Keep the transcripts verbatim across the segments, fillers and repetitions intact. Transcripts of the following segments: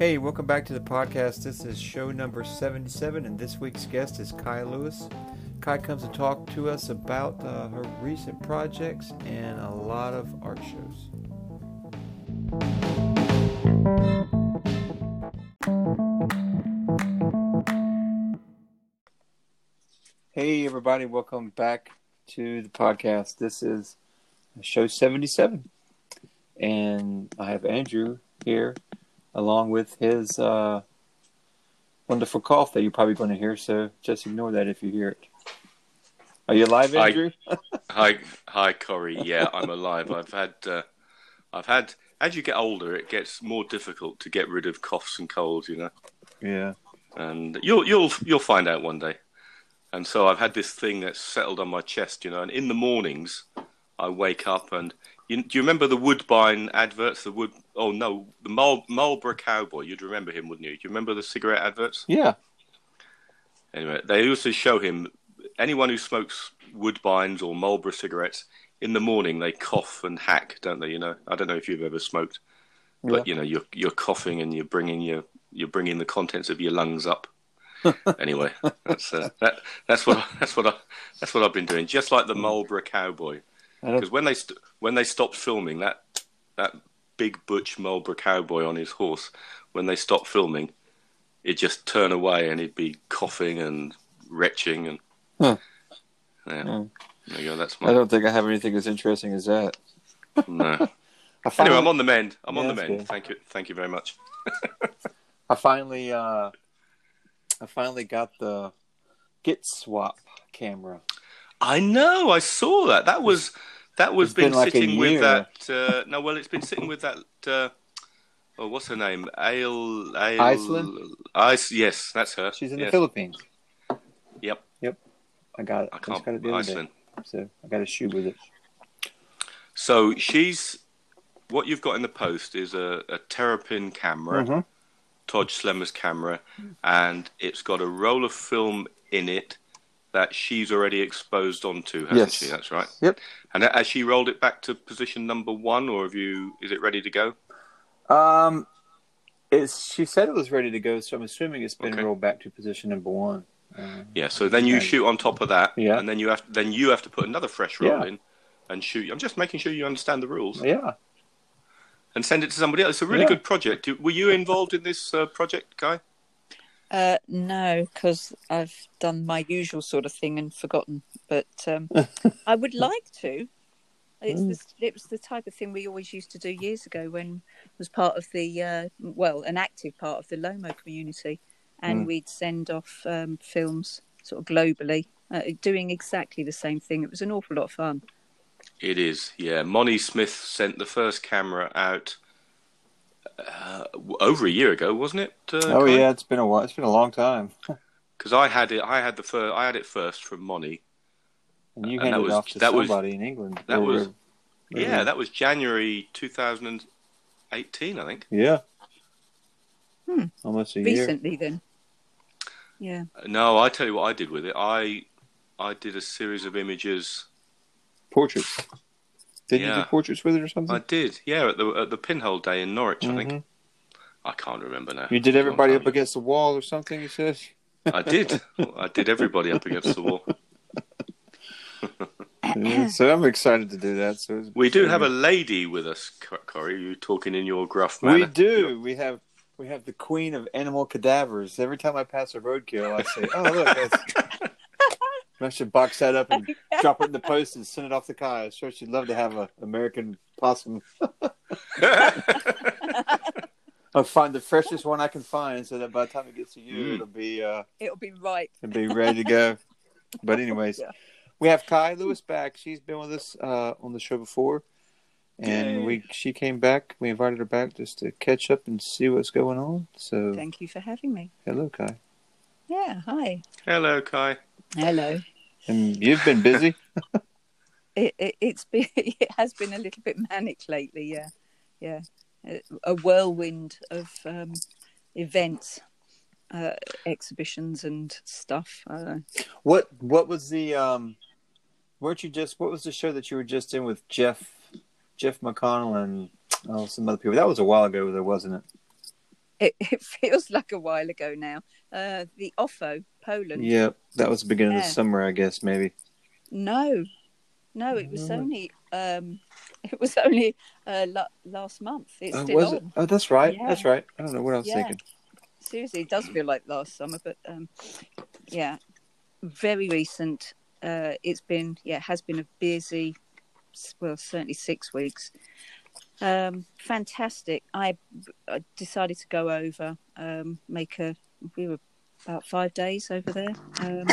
Hey, welcome back to the podcast. This is show number seventy-seven, and this week's guest is Kai Lewis. Kai comes to talk to us about uh, her recent projects and a lot of art shows. Hey, everybody, welcome back to the podcast. This is show seventy-seven, and I have Andrew here along with his uh, wonderful cough that you're probably going to hear, so just ignore that if you hear it. Are you alive, Andrew? Hi, hi, hi, Corey. Yeah, I'm alive. I've had, uh, I've had. As you get older, it gets more difficult to get rid of coughs and colds. You know. Yeah. And you'll, you'll, you'll find out one day. And so I've had this thing that's settled on my chest, you know. And in the mornings, I wake up and you, do you remember the Woodbine adverts? The wood. Oh no, the Marl, Marlboro Cowboy. You'd remember him, wouldn't you? Do you remember the cigarette adverts? Yeah. Anyway, they also show him. Anyone who smokes Woodbines or Marlboro cigarettes, in the morning they cough and hack, don't they? You know, I don't know if you've ever smoked, but yeah. you know, you're you're coughing and you're bringing your you're bringing the contents of your lungs up. Anyway, that's uh, that that's what that's what I, that's what I've been doing, just like the Marlboro Cowboy. Because when they st- when they stopped filming that that big butch Marlboro Cowboy on his horse, when they stopped filming, he'd just turn away and he'd be coughing and retching and. Huh. Yeah. Hmm. There you go. That's my. I don't think I have anything as interesting as that. No. I finally, anyway, I'm on the mend. I'm yeah, on the mend. Good. Thank you. Thank you very much. I finally, uh, I finally got the Get Swap camera. I know. I saw that. That was that was It's been, been like sitting a with year. that. Uh, no, well, it's been sitting with that. Uh, oh, what's her name? Ale. Ale Iceland? Ice. Yes, that's her. She's in yes. the Philippines. Yep. Yep. I got it. I I can't. just got it the other Iceland. day. So I got a shoe with it. So she's. What you've got in the post is a, a Terrapin camera. Mm-hmm. Todd Schlemmer's camera, and it's got a roll of film in it that she's already exposed onto, hasn't Yes. she? That's right. Yep. And has she rolled it back to position number one, or have you? Is it ready to go? Um, it's she said it was ready to go, so I'm assuming it's been Okay. rolled back to position number one. Uh, Yeah. So then you okay. shoot on top of that, Yeah. and then you have then you have to put another fresh roll Yeah. in and shoot. I'm just making sure you understand the rules. Yeah. And send it to somebody else. It's a really Yeah. good project. Were you involved in this uh, project, Guy? Uh, no, because I've done my usual sort of thing and forgotten. But um, I would like to. It's this, it was the type of thing we always used to do years ago when it was part of the, uh, well, an active part of the Lomo community. And Mm. we'd send off um, films sort of globally, uh, doing exactly the same thing. It was an awful lot of fun. It is, yeah. Moni Smith sent the first camera out uh, over a year ago, wasn't it? Uh, Oh yeah, it's been a while. It's been a long time. Because I had it. I had the first. I had it first from Moni. And you And that handed was- it off to that was- somebody in England. that Or- was- or- Yeah, that was January two thousand eighteen, I think. yeah. Hmm. Almost a year. Recently, then. Yeah. No, I tell you what I did with it. I I did a series of images. Portraits. Did you Yeah. do portraits with it or something? I did, yeah, at the at the Pinhole Day in Norwich, I think. Mhm. I can't remember now. You did It was a long everybody time up against the wall or something, you said? ago. I did. I did everybody up against the wall. Yeah, so I'm excited to do that. So it's- We do so have a we- lady with us, Co- Corey. You're talking in your gruff manner. We do. We have we have the queen of animal cadavers. Every time I pass a roadkill, I say, "Oh look, that's." I should box that up and drop it in the post and send it off to Kai. I'm sure she'd love to have an American possum. I'll find the freshest one I can find, so that by the time it gets to you, Mm. it'll be uh, It'll be right. it'll be ready to go. But anyways, Yeah. we have Kai Lewis back. She's been with us uh, on the show before, and Yay. we she came back. We invited her back just to catch up and see what's going on. So, Thank you for having me. hello, Kai. Yeah, hi. Hello, Kai. Hello. And you've been busy. It, it it's been it has been a little bit manic lately. Yeah, yeah, a, a whirlwind of um, events, uh, exhibitions, and stuff. I don't know. What What was the um? Weren't you just? What was the show that you were just in with Jeff Jeff McConnell and oh some other people? That was a while ago, though, wasn't it? it, it feels like a while ago now. Uh, the O F O, Poland. Yeah, that was the beginning Yeah. of the summer, I guess, maybe. No, no, it was only um, it was only uh, la- last month. It's Oh, still was on. it? Oh, that's right. Yeah. That's right. I don't know what I was Yeah. thinking. Seriously, it does feel like last summer, but um, yeah, very recent. Uh, it's been, yeah, it has been a busy, well, certainly six weeks. Um, fantastic. I, I decided to go over, um, make a, we were about five days over there. Um,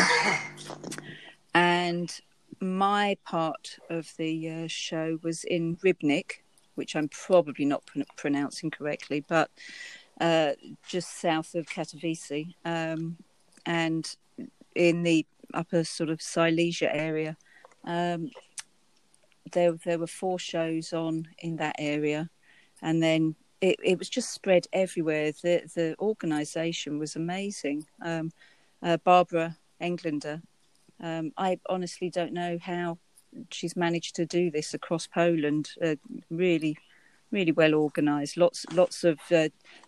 and my part of the uh, show was in Rybnik, which I'm probably not pr- pronouncing correctly, but uh, just south of Katowice, um, and in the upper sort of Silesia area. Um, there, there were four shows on in that area, and then it, it was just spread everywhere. The the organisation was amazing. Um, uh, Barbara Englander, um, I honestly don't know how she's managed to do this across Poland. Uh, really, really well organised. Lots, lots of. Uh,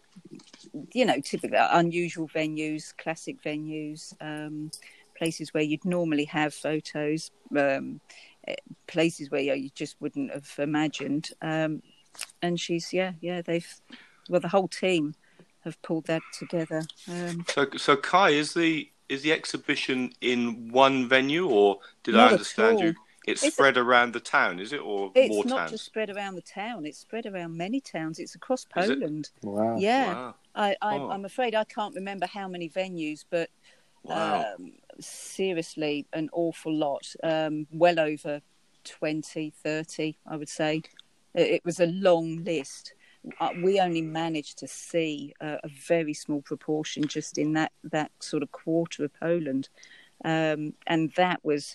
you know, typical unusual venues, classic venues, um, places where you'd normally have photos, um, places where you just wouldn't have imagined. Um, and she's, yeah, yeah, they've, well, the whole team have pulled that together. Um, So, so Kai, is the is the exhibition in one venue, or did I not at understand all. you? It's, It's spread around the town, is it, or It's more not towns? just spread around the town; it's spread around many towns. It's across Is it? Poland. Wow. Yeah, Wow. I, I, Oh. I'm afraid I can't remember how many venues, but Wow. um, seriously, an awful lot. Um, well over twenty, thirty, I would say. It, it was a long list. Uh, we only managed to see uh, a very small proportion just in that, that sort of quarter of Poland. Um, and that was...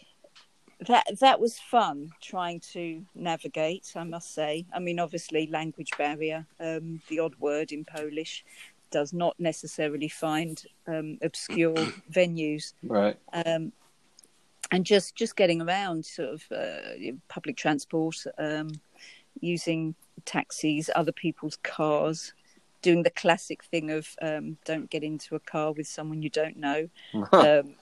That that was fun trying to navigate, I must say. I mean, obviously, language barrier. Um, the odd word in Polish does not necessarily find um, obscure venues. Right. Um, and just, just getting around, sort of uh, public transport, um, using taxis, other people's cars, doing the classic thing of um, don't get into a car with someone you don't know. um,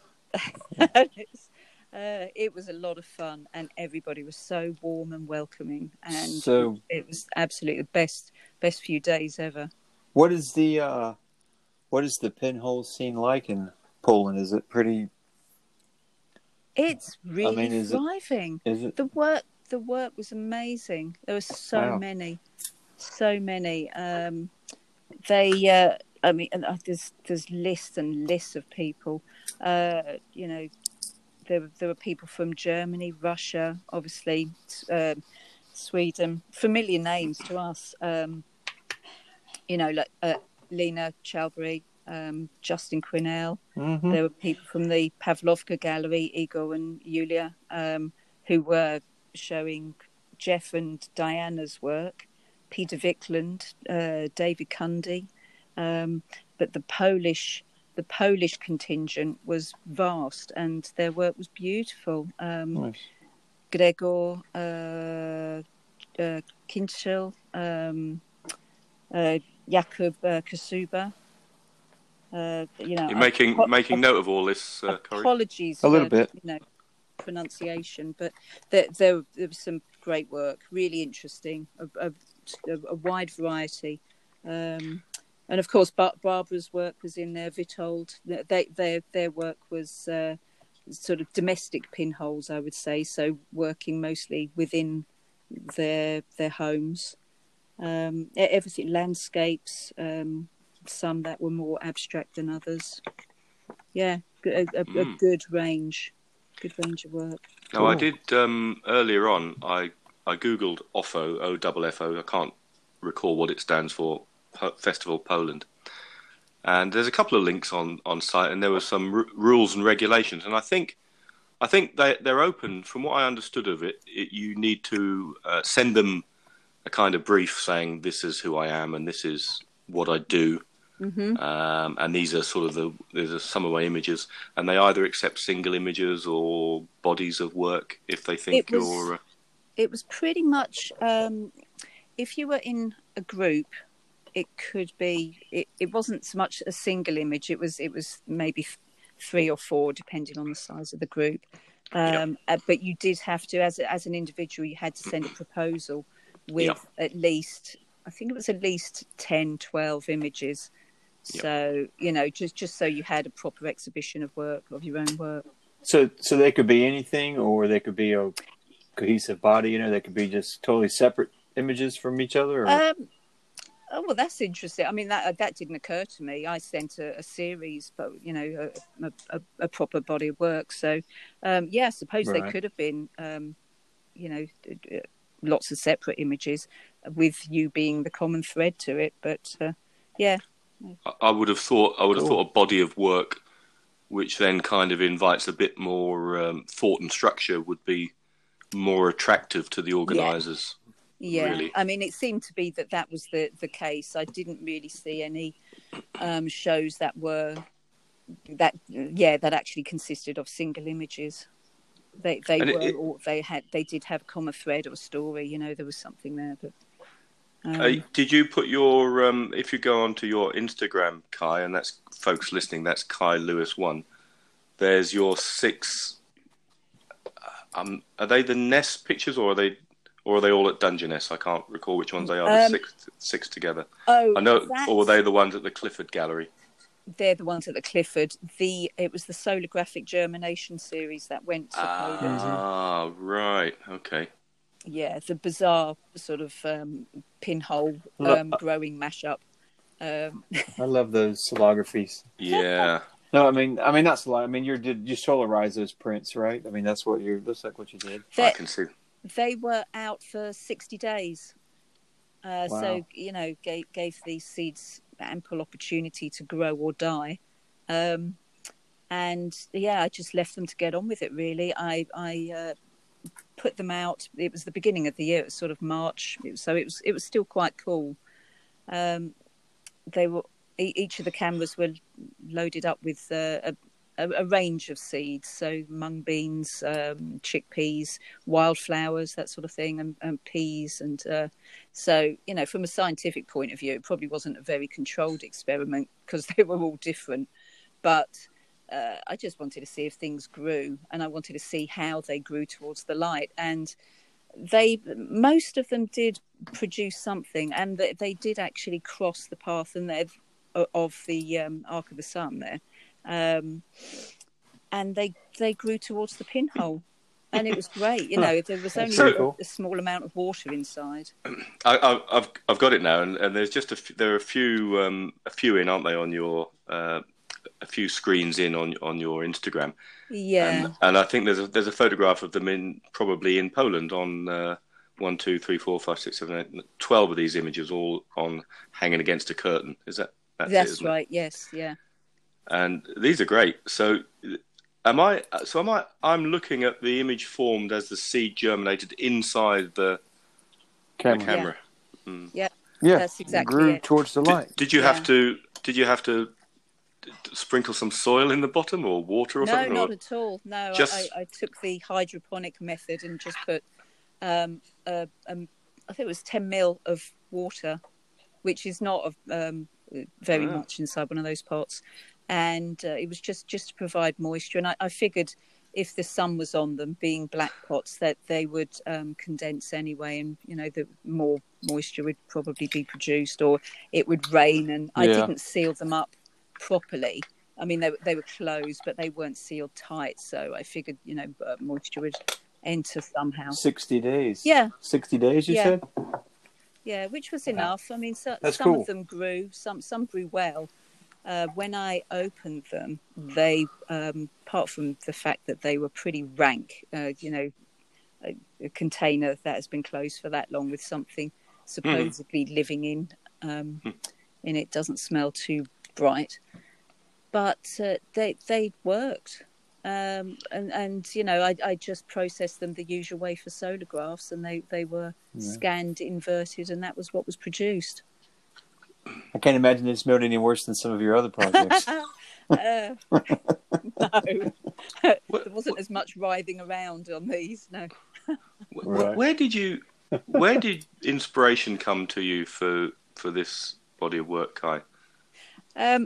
it's, Uh, it was a lot of fun, and everybody was so warm and welcoming, and So, it was absolutely the best best few days ever. what is the uh, what is the pinhole scene like in Poland? Is it pretty? It's really I mean, is thriving. It, is it? The work the work was amazing. There were so Wow. many, so many. Um, they, uh, I mean, and, uh, there's there's lists and lists of people. Uh, you know. There, there were people from Germany, Russia, obviously, uh, Sweden, familiar names to us. Um, you know, like uh, Lena Chalbury, um, Justin Quinnell. Mm-hmm. There were people from the Pavlovka Gallery, Igor and Yulia, um, who were showing Jeff and Diana's work. Peter Vickland, uh, David Cundy. Um, but the Polish... The Polish contingent was vast, and their work was beautiful. Um, Nice. Gregor uh, uh, Kinchel, um, uh, Jakub uh, Kasuba. Uh, you know, You're making apo- making note of all this, uh, Corey? apologies A little for, bit. you know, pronunciation, but there, there, there was some great work, really interesting, a, a, a wide variety. Um, And of course, Bar- Barbara's work was in there. Vitold, they, their their work was uh, sort of domestic pinholes, I would say. So working mostly within their their homes, um, everything landscapes. Um, some that were more abstract than others. Yeah, a, a, Mm. a good range, good range of work. Now, I Cool. did um, earlier on. I I googled O F O, O F F O. I can't recall what it stands for. Po- Festival Poland, and there's a couple of links on, on site, and there were some r- rules and regulations, and I think I think they they're open. From what I understood of it, it you need to uh, send them a kind of brief saying this is who I am and this is what I do, Mm-hmm. um, and these are sort of the these are some of my images, and they either accept single images or bodies of work if they think It was you're. Uh, it was pretty much um, if you were in a group. it could be. It, it wasn't so much a single image. It was it was maybe three or four, depending on the size of the group. Um, yep. uh, but you did have to, as as an individual, you had to send a proposal with yep. at least, I think it was at least ten, twelve images. Yep. So, you know, just, just so you had a proper exhibition of work, of your own work. So so they could be anything, or they could be a cohesive body, you know, they could be just totally separate images from each other? Or? Um, oh, well, that's interesting. I mean, that that didn't occur to me. I sent a, a series, but, you know, a, a, a proper body of work. So, um, yeah, I suppose right. they could have been, um, you know, lots of separate images with you being the common thread to it. But, uh, yeah. I would have thought I would have cool. thought a body of work which then kind of invites a bit more um, thought and structure would be more attractive to the organisers. Yeah, yeah. Really. I mean, it seemed to be that that was the, the case. I didn't really see any um, shows that were that yeah that actually consisted of single images. They they and were it, or they had they did have a common thread or a story. You know, there was something there, but. Um, uh, did you put your, um, if you go onto your Instagram, Kai, and that's folks listening, that's Kai Lewis one, there's your six, um, are they the Ness pictures or are they or are they all at Dungeness? I can't recall which ones they are, the um, six, six together. Oh, I know, or were they the ones at the Clifford Gallery? They're the ones at the Clifford. The It was the Solographic Germination series that went to ah, Poland. Ah, right, okay. Yeah, the bizarre sort of um, pinhole um, growing mashup. Um, I love those solographies. Yeah. No, I mean, I mean not solog. I mean, you did you solarize those prints, right? I mean, that's what you looks like what you did. They, I can see. They were out for sixty days, uh, wow. so you know gave gave these seeds ample opportunity to grow or die, um, and yeah, I just left them to get on with it. Really, I I. Uh, put them out. It was the beginning of the year. It was sort of March, it was, so it was it was still quite cool. Um, they were each of the cameras were loaded up with uh, a, a range of seeds, so mung beans, um, chickpeas, wildflowers, that sort of thing, and, and peas. And uh, so, you know, from a scientific point of view, it probably wasn't a very controlled experiment because they were all different, but. Uh, I just wanted to see if things grew, and I wanted to see how they grew towards the light. And they, most of them did produce something, and they, they did actually cross the path and of the um, arc of the sun there, um, and they they grew towards the pinhole, and it was great. You know, there was only a, cool. a small amount of water inside. I, I've I've got it now, and, and there's just a f- there are a few um, a few in, aren't they, on your. Uh, a few screens in on on your Instagram, yeah, and, and I think there's a there's a photograph of them in probably in Poland on uh, one, two, three, four, five, six, seven, eight, twelve of these images all on hanging against a curtain. Is that that's, that's it, right? It? Yes, yeah. And these are great. So, am I? So am I? I'm looking at the image formed as the seed germinated inside the camera. The camera. Yeah. Mm. yeah, yeah, that's exactly grew it. towards the light. Did, did you yeah. have to? Did you have to? Sprinkle some soil in the bottom or water or no, something? No, not or... at all. No, just... I, I took the hydroponic method and just put, um, uh, um, I think it was ten mil of water, which is not um, very oh. much inside one of those pots. And uh, it was just, just to provide moisture. And I, I figured if the sun was on them, being black pots, that they would um, condense anyway. And, you know, the more moisture would probably be produced, or it would rain. And yeah. I didn't seal them up properly. I mean, they they were closed, but they weren't sealed tight. So I figured, you know, uh, moisture would enter somehow. Sixty days. Yeah. Sixty days. You yeah. said. Yeah, which was enough. I mean, so, That's some cool. of them grew. Some some grew well. Uh, when I opened them, they, um, apart from the fact that they were pretty rank, uh, you know, a, a container that has been closed for that long with something supposedly mm. living in um, mm. in it doesn't smell too bright, but uh, they they worked, um, and and you know I, I just processed them the usual way for solographs, and they they were yeah. scanned, inverted, and that was what was produced. I can't imagine it smelled any worse than some of your other projects. uh, no, there wasn't as much writhing around on these. No. Right. Where did you? Where did inspiration come to you for for this body of work, Kai? Um,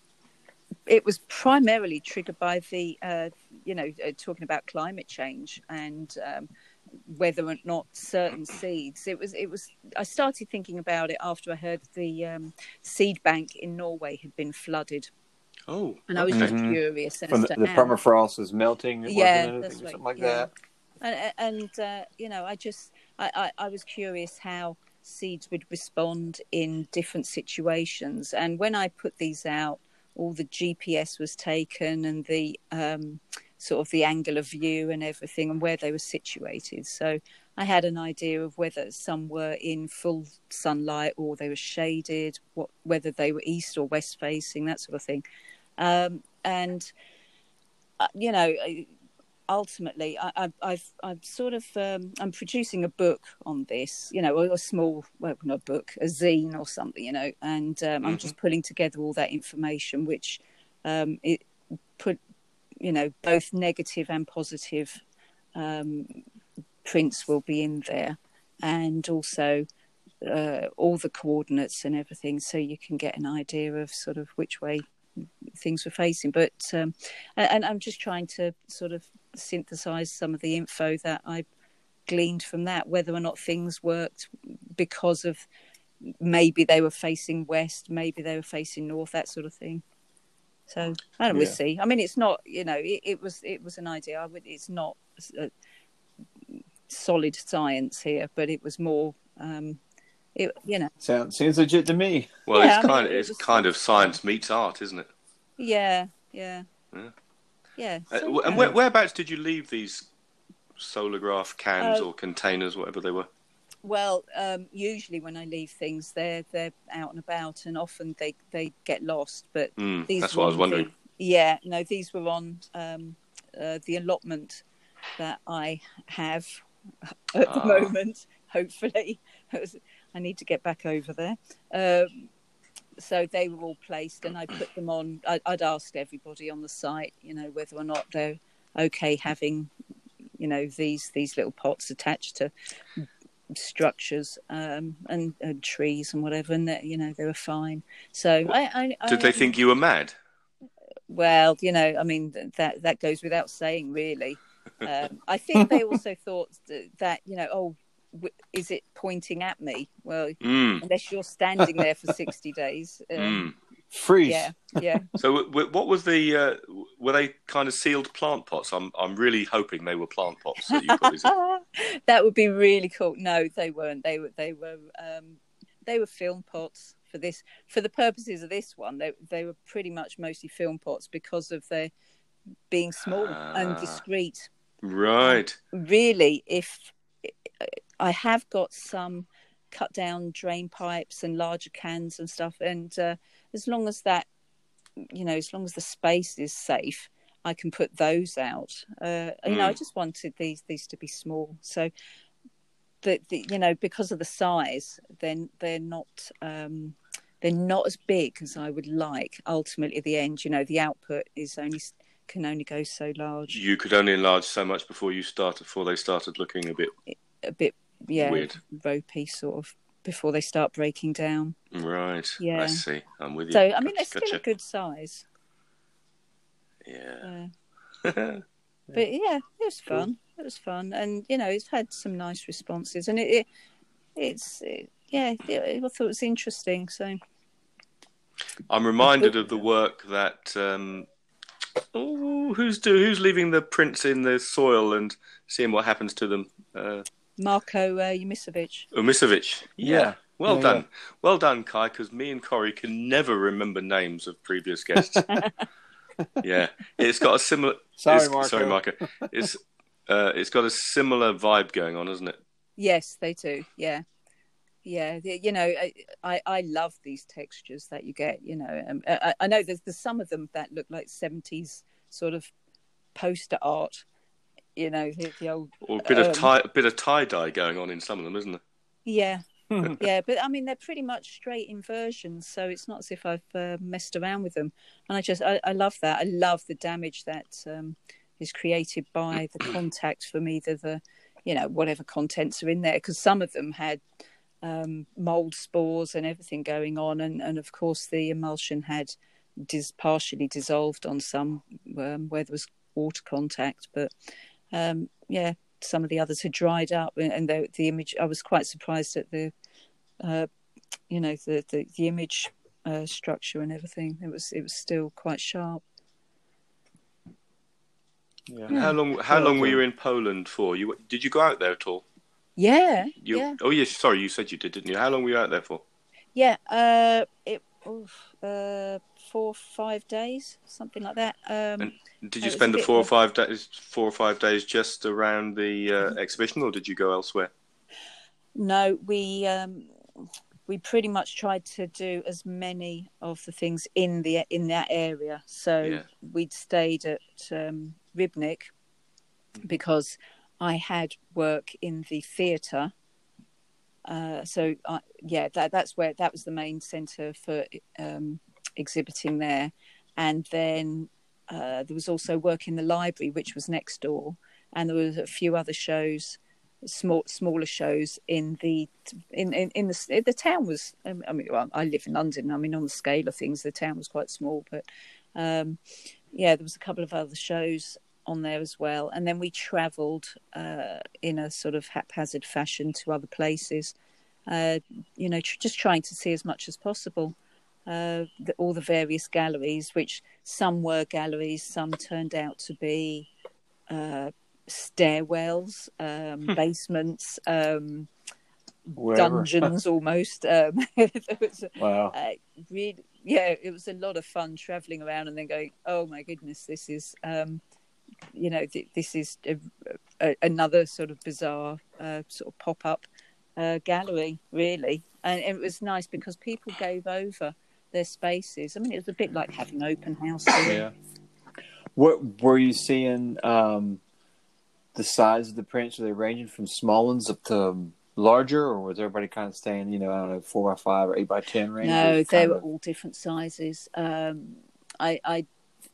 it was primarily triggered by the, uh, you know, uh, talking about climate change and um, whether or not certain seeds. It was, it was. I started thinking about it after I heard the um, seed bank in Norway had been flooded. Oh, and I was okay. just curious as From the, to the how. permafrost is melting, Yeah, wasn't it? that's right. Something like yeah. that. And, and uh, you know, I just, I, I, I was curious how seeds would respond in different situations. And when I put these out, all the G P S was taken and the um, sort of the angle of view and everything and where they were situated. So I had an idea of whether some were in full sunlight or they were shaded, what, whether they were east or west facing, that sort of thing. Um, and, uh, you know, ultimately, I, I, I've, I've sort of, um, I'm producing a book on this, you know, a small, well, not a book, a zine or something, you know, and um, mm-hmm. I'm just pulling together all that information, which um, it put, you know, both negative and positive um, prints will be in there, and also uh, all the coordinates and everything, so you can get an idea of sort of which way things were facing. But um, and I'm just trying to sort of synthesize some of the info that I gleaned from that, whether or not things worked because of maybe they were facing west, maybe they were facing north, that sort of thing. So I don't know, yeah. We'll see. I mean, it's not, you know, it, it was it was an idea. I would, it's not a solid science here, but it was more, um, it, you know, sounds seems legit to me. Well, yeah, it's I kind mean, of it it's kind of science meets art, isn't it? Yeah, yeah, yeah. yeah. Uh, So, and yeah. where, whereabouts did you leave these Solargraph cans uh, or containers, whatever they were? Well, um, usually when I leave things, they're they're out and about, and often they, they get lost. But mm, these that's were what I was wondering. The, yeah, no, these were on um, uh, the allotment that I have at the ah. moment. Hopefully, I need to get back over there. Um, so they were all placed, and I put them on. I, I'd asked everybody on the site, you know, whether or not they're okay having, you know, these these little pots attached to structures um, and, and trees and whatever, and that, you know, they were fine. So what, I, I, did I they um, think you were mad? Well, you know, I mean, that that goes without saying, really. Um, I think they also thought that, that you know, oh, w- is it pointing at me? Well, mm. unless you're standing there for sixty days. Um, mm. Freeze. Yeah, yeah. So, w- what was the? Uh, were they kind of sealed plant pots? I'm, I'm really hoping they were plant pots that you put these in. That would be really cool. No, they weren't. They were, they were, um, they were film pots for this. For the purposes of this one, they they were pretty much mostly film pots because of their being small ah, and discreet. Right. Um, really, if I have got some cut down drain pipes and larger cans and stuff, and uh, as long as that, you know, as long as the space is safe, I can put those out. Uh, you mm. know, I just wanted these these to be small, so the, the you know, because of the size, then they're, they're not um, they're not as big as I would like. Ultimately, at the end, you know, the output is only can only go so large. You could only enlarge so much before you started before they started looking a bit a bit yeah weird, ropey sort of, before they start breaking down. Right. Yeah. I see. I'm with you. So I mean, gotcha, they're still gotcha. a good size. Yeah. Uh, but yeah, it was fun. Cool. It was fun, and you know, it's had some nice responses, and it, it it's it, yeah, it, I thought it was interesting. So I'm reminded of the work that um, oh, who's do who's leaving the prints in the soil and seeing what happens to them. Uh, Marko uh, Umisovic. Umisovic. Yeah. yeah. Well yeah, done. Yeah. Well done, Kai, because me and Corey can never remember names of previous guests. Yeah. It's got a similar... Sorry, Marko. Sorry, Marko. It's, uh, it's got a similar vibe going on, hasn't it? Yes, they do. Yeah. Yeah. You know, I, I love these textures that you get, you know. Um, I, I know there's, there's some of them that look like seventies sort of poster art, you know, the, the old... Or a bit um, of tie, a bit of tie-dye going on in some of them, isn't there? Yeah. Yeah, but I mean, they're pretty much straight inversions, so it's not as if I've uh, messed around with them. And I just, I, I love that. I love the damage that um, is created by the contact from either the, you know, whatever contents are in there, because some of them had um, mold spores and everything going on, and, and of course the emulsion had dis- partially dissolved on some um, where there was water contact, but um, yeah, some of the others had dried up, and, and the, the image. I was quite surprised at the, uh, you know, the the, the image uh, structure and everything. It was it was still quite sharp. Yeah. How long? How long were you in Poland for? You did you go out there at all? Yeah, You, yeah. Oh yes, sorry, you said you did, didn't you? How long were you out there for? Yeah, uh, it oof, uh, four five days, something like that. Um, And did you it was spend a the bit four or of- five days, four or five days just around the uh, exhibition, or did you go elsewhere? No, we um, we pretty much tried to do as many of the things in the in that area. So Yeah. we'd stayed at um, Rybnik because I had work in the theatre. Uh, so I, yeah, that that's where that was the main centre for um, exhibiting there, and then uh, there was also work in the library, which was next door, and there was a few other shows, small smaller shows in the in in, in the the town was. Um, I mean, well, I live in London. I mean, on the scale of things, the town was quite small, but um, yeah, there was a couple of other shows on there as well, and then we travelled uh, in a sort of haphazard fashion to other places, uh, you know, tr- just trying to see as much as possible. Uh, the, all the various galleries, which some were galleries, some turned out to be uh, stairwells, um, basements, um, Wherever. dungeons almost. Um, it was, Wow. uh, really, yeah, it was a lot of fun travelling around and then going, oh my goodness, this is. Um, you know, th- this is a, a, another sort of bizarre uh, sort of pop-up uh, gallery, really. And it was nice because people gave over their spaces. I mean, it was a bit like having open house here. Yeah. What were you seeing? Um, the size of the prints, were they ranging from small ones up to um, larger, or was everybody kind of staying, you know, I don't know, four by five or eight by ten range? No, they kind were of... all different sizes. Um, I, I,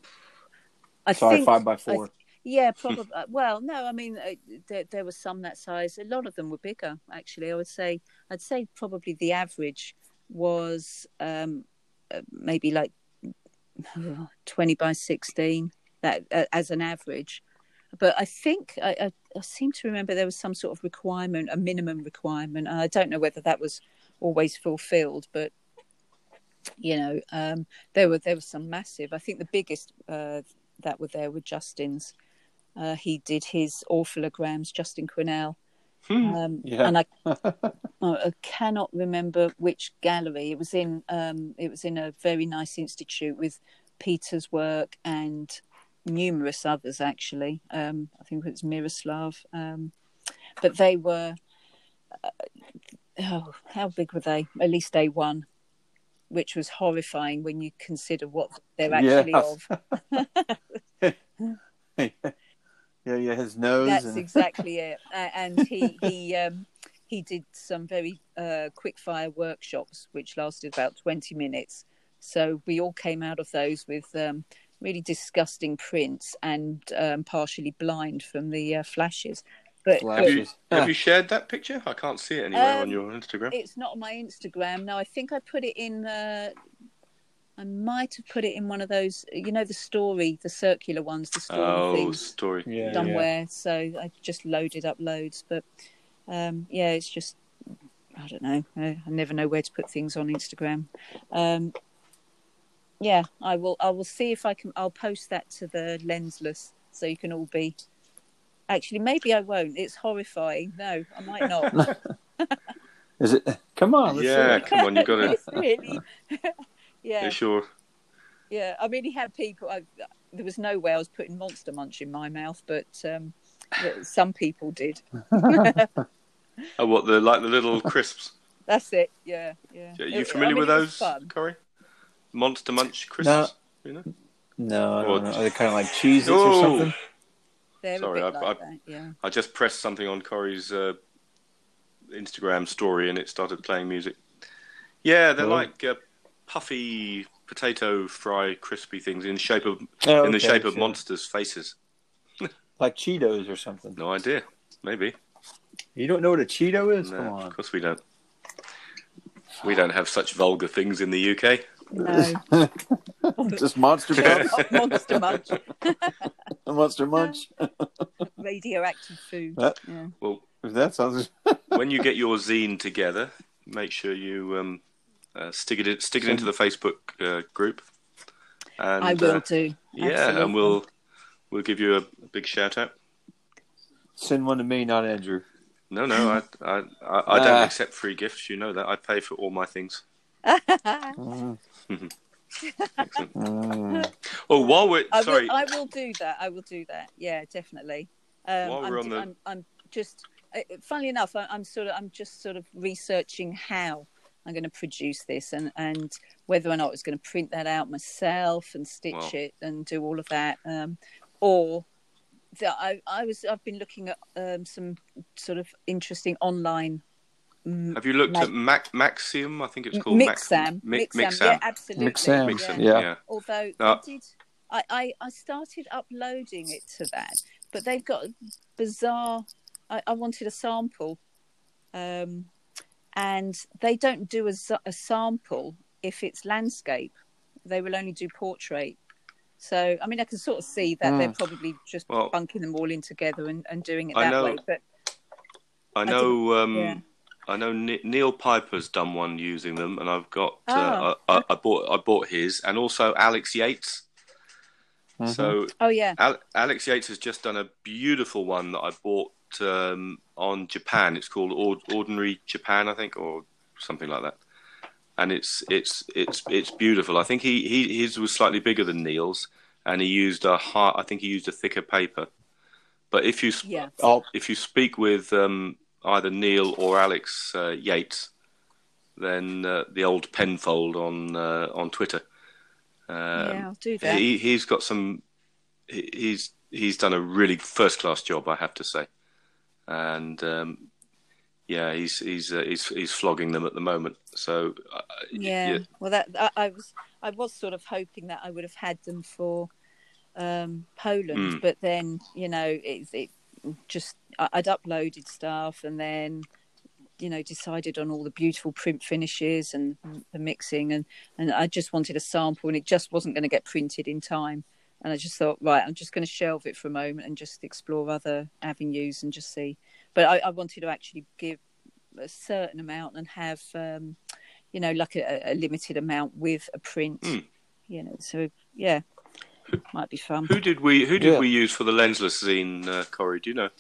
I Sorry, think five by four. I, yeah, probably. Well, no, I mean, uh, there, there were some that size. A lot of them were bigger, actually. I would say, I'd say probably the average was um, uh, maybe like twenty by sixteen, that uh, as an average. But I think I, I, I seem to remember there was some sort of requirement, a minimum requirement. I don't know whether that was always fulfilled, but you know, um, there were there were some massive. I think the biggest uh, that were there were Justin's. Uh, he did his orphalograms, Justin Quinnell. Um, Yeah. and I, I cannot remember which gallery. It was in um, it was in a very nice institute with Peter's work and numerous others, actually. Um, I think it was Miroslav. Um, but they were, uh, oh, how big were they? At least A one, which was horrifying when you consider what they're actually Yeah. of. Yeah, yeah, his nose. That's and... exactly it. Uh, and he he um, he did some very uh, quick fire workshops, which lasted about twenty minutes. So we all came out of those with um, really disgusting prints and um, partially blind from the uh, flashes. But, Have you, but have you shared that picture? I can't see it anywhere um, on your Instagram. It's not on my Instagram. No, I think I put it in. Uh, I might have put it in one of those, you know, the story, the circular ones, the story oh, things story. Yeah, somewhere. Yeah. So I just loaded up loads. But um, yeah, it's just, I don't know. I, I never know where to put things on Instagram. Um, yeah, I will. I will see if I can. I'll post that to the Lensless so you can all be. Actually, maybe I won't. It's horrifying. No, I might not. Is it? Come on. Let's Yeah, see it. come on. You got to. It's really. Yeah. You sure? Yeah, I mean, he had people. I, there was no way I was putting Monster Munch in my mouth, but um, some people did. Oh, what the like the little crisps? That's it. Yeah, yeah. Are you It, familiar I mean, with it was those, fun. Corey? Monster Munch crisps. No. You know? No, I Or- don't know. Are they kind of like Cheez-Its or Oh! something? They're Sorry, a bit I- like I- that. Yeah. I just pressed something on Corey's uh, Instagram story and it started playing music. Yeah, they're Oh. like uh, puffy potato fry, crispy things in shape of Oh, in the okay, shape of sure. monsters' faces. Like Cheetos or something. No idea. Maybe. You don't know what a Cheeto is? No, Come on. of course we don't. We don't have such vulgar things in the U K. No. Just Monster Pups, Monster Munch. Monster Munch. Radioactive food. That, Yeah. Well, that sounds. when you get your zine together, make sure you um, uh, stick it in, stick it into the Facebook uh, group. And, I will uh, do. Yeah, Absolutely. and we'll we'll give you a, a big shout out. Send one to me, not Andrew. No, no, I I, I, I don't Ah. accept free gifts. You know that. I pay for all my things. Mm. Excellent. Mm. Oh, while we're I sorry, will, I will do that. I will do that. Yeah, definitely. Um, While I'm, we're on the- I'm, I'm just, uh, funnily enough, I, I'm sort of, I'm just sort of researching how I'm going to produce this and, and whether or not I was going to print that out myself and stitch Wow. it and do all of that, um, or that I, I was, I've been looking at um, some sort of interesting online. mm, have you looked Mag- at Mac Maxium? I think it's called Mac- Mixam, Mi- Mixam, yeah, absolutely. Mixam, Mixam, yeah. yeah. yeah. Although No. they did, I, I, I started uploading it to that, but they've got bizarre. I, I wanted a sample, um, and they don't do a, z- a sample if it's landscape. They will only do portrait. So, I mean, I can sort of see that Mm. they're probably just Well, bunking them all in together and, and doing it I that know- way. But I know. Um, yeah. I know Ni- Neil Piper's done one using them, and I've got. Uh, Oh. I, I, I bought. I bought his, and also Alex Yates. Mhm. So Oh yeah, Al- Alex Yates has just done a beautiful one that I bought um, on Japan. It's called Ord- Ordinary Japan, I think, or something like that. And it's it's it's it's beautiful. I think he, he his was slightly bigger than Neil's, and he used a hard, I think he used a thicker paper. But if you sp- yeah. Oh, if you speak with um, either Neil or Alex uh, Yates, then uh, the old Penfold on uh, on Twitter. Um, Yeah, I'll do that. He he's got some. he- He's he's done a really first class job, I have to say, and um, yeah, he's he's uh, he's he's flogging them at the moment. So uh, Yeah. Well, that I, I was I was sort of hoping that I would have had them for um, Poland, Mm. but then you know it, it just I, I'd uploaded stuff and then you know decided on all the beautiful print finishes and the mixing and and I just wanted a sample and it just wasn't going to get printed in time. And I just thought, right, I'm just going to shelve it for a moment and just explore other avenues and just see. But I, I wanted to actually give a certain amount and have, um, you know, like a, a limited amount with a print, Mm. you know. So yeah, might be fun. who did we who did Yeah. we use for the lensless zine, uh, Corey? Do you know?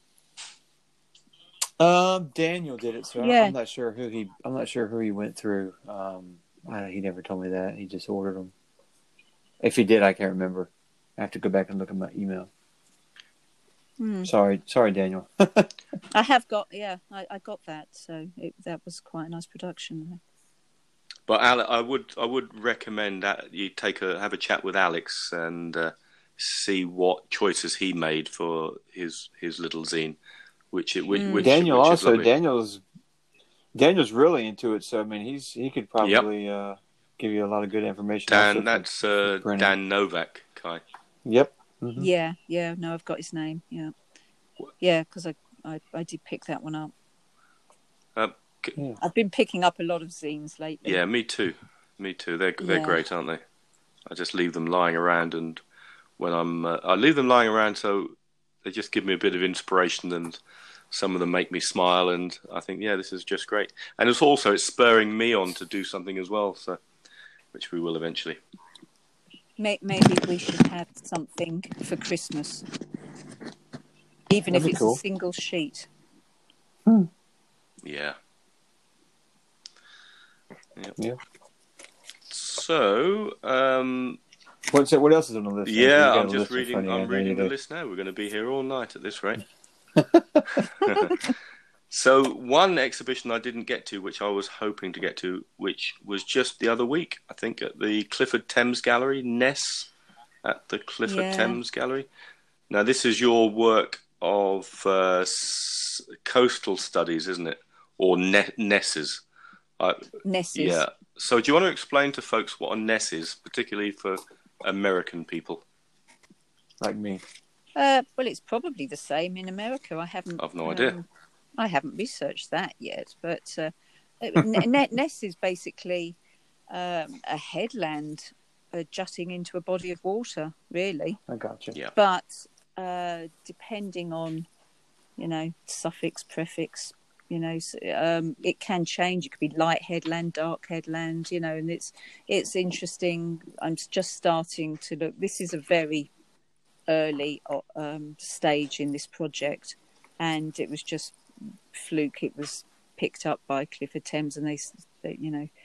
um, Daniel did it, so I- Yeah. I'm not sure who he. I'm not sure who he went through. Um, I, he never told me that. He just ordered them. If he did, I can't remember. I have to go back and look at my email. Hmm. Sorry, sorry, Daniel. I have got, yeah, I, I got that. So it, that was quite a nice production. But Ale- I would I would recommend that you take a have a chat with Alex and uh, see what choices he made for his his little zine, which it which, Mm. which Daniel which is also. lovely. Daniel's Daniel's really into it, so I mean, he's he could probably uh, give you a lot of good information. also Dan, for- that's uh, printing. Dan Novak, Kai. Yep. Mhm. Yeah, yeah, no, I've got his name. Yeah, yeah, because I, I I did pick that one up. Um, Yeah. I've been picking up a lot of zines lately. Yeah, me too. Me too. They're they're Yeah. great, aren't they? I just leave them lying around, and when I'm uh, I leave them lying around, so they just give me a bit of inspiration, and some of them make me smile, and I think, yeah, this is just great. And it's also it's spurring me on to do something as well, so which we will eventually. May- Maybe we should have something for Christmas, even That'd if be it's cool. a single sheet. Yeah. Yep. Yeah. So, um, What's it? What else is on the list? You yeah, got I'm a just list in reading. front of you, I'm Andrew, reading the today. list now. We're going to be here all night at this rate. So, one exhibition I didn't get to, which I was hoping to get to, which was just the other week, I think, at the Clifford Thames Gallery, Ness, at the Clifford Yeah. Thames Gallery. Now, this is your work of uh, s- coastal studies, isn't it, or ne- Nesses? Uh, Nesses. yeah. So, do you want to explain to folks what a Ness is, particularly for American people? Like me. Uh, well, it's probably the same in America. I haven't. I've no idea. um, I haven't researched that yet, but uh, Ness is basically um, a headland uh, jutting into a body of water, really. I got you. Yeah. But uh, depending on, you know, suffix, prefix, you know, um, it can change. It could be light headland, dark headland, you know, and it's it's interesting. I'm just starting to look. This is a very early um, stage in this project, and it was just fluke. It was picked up by Clifford Thames, and they, they you know,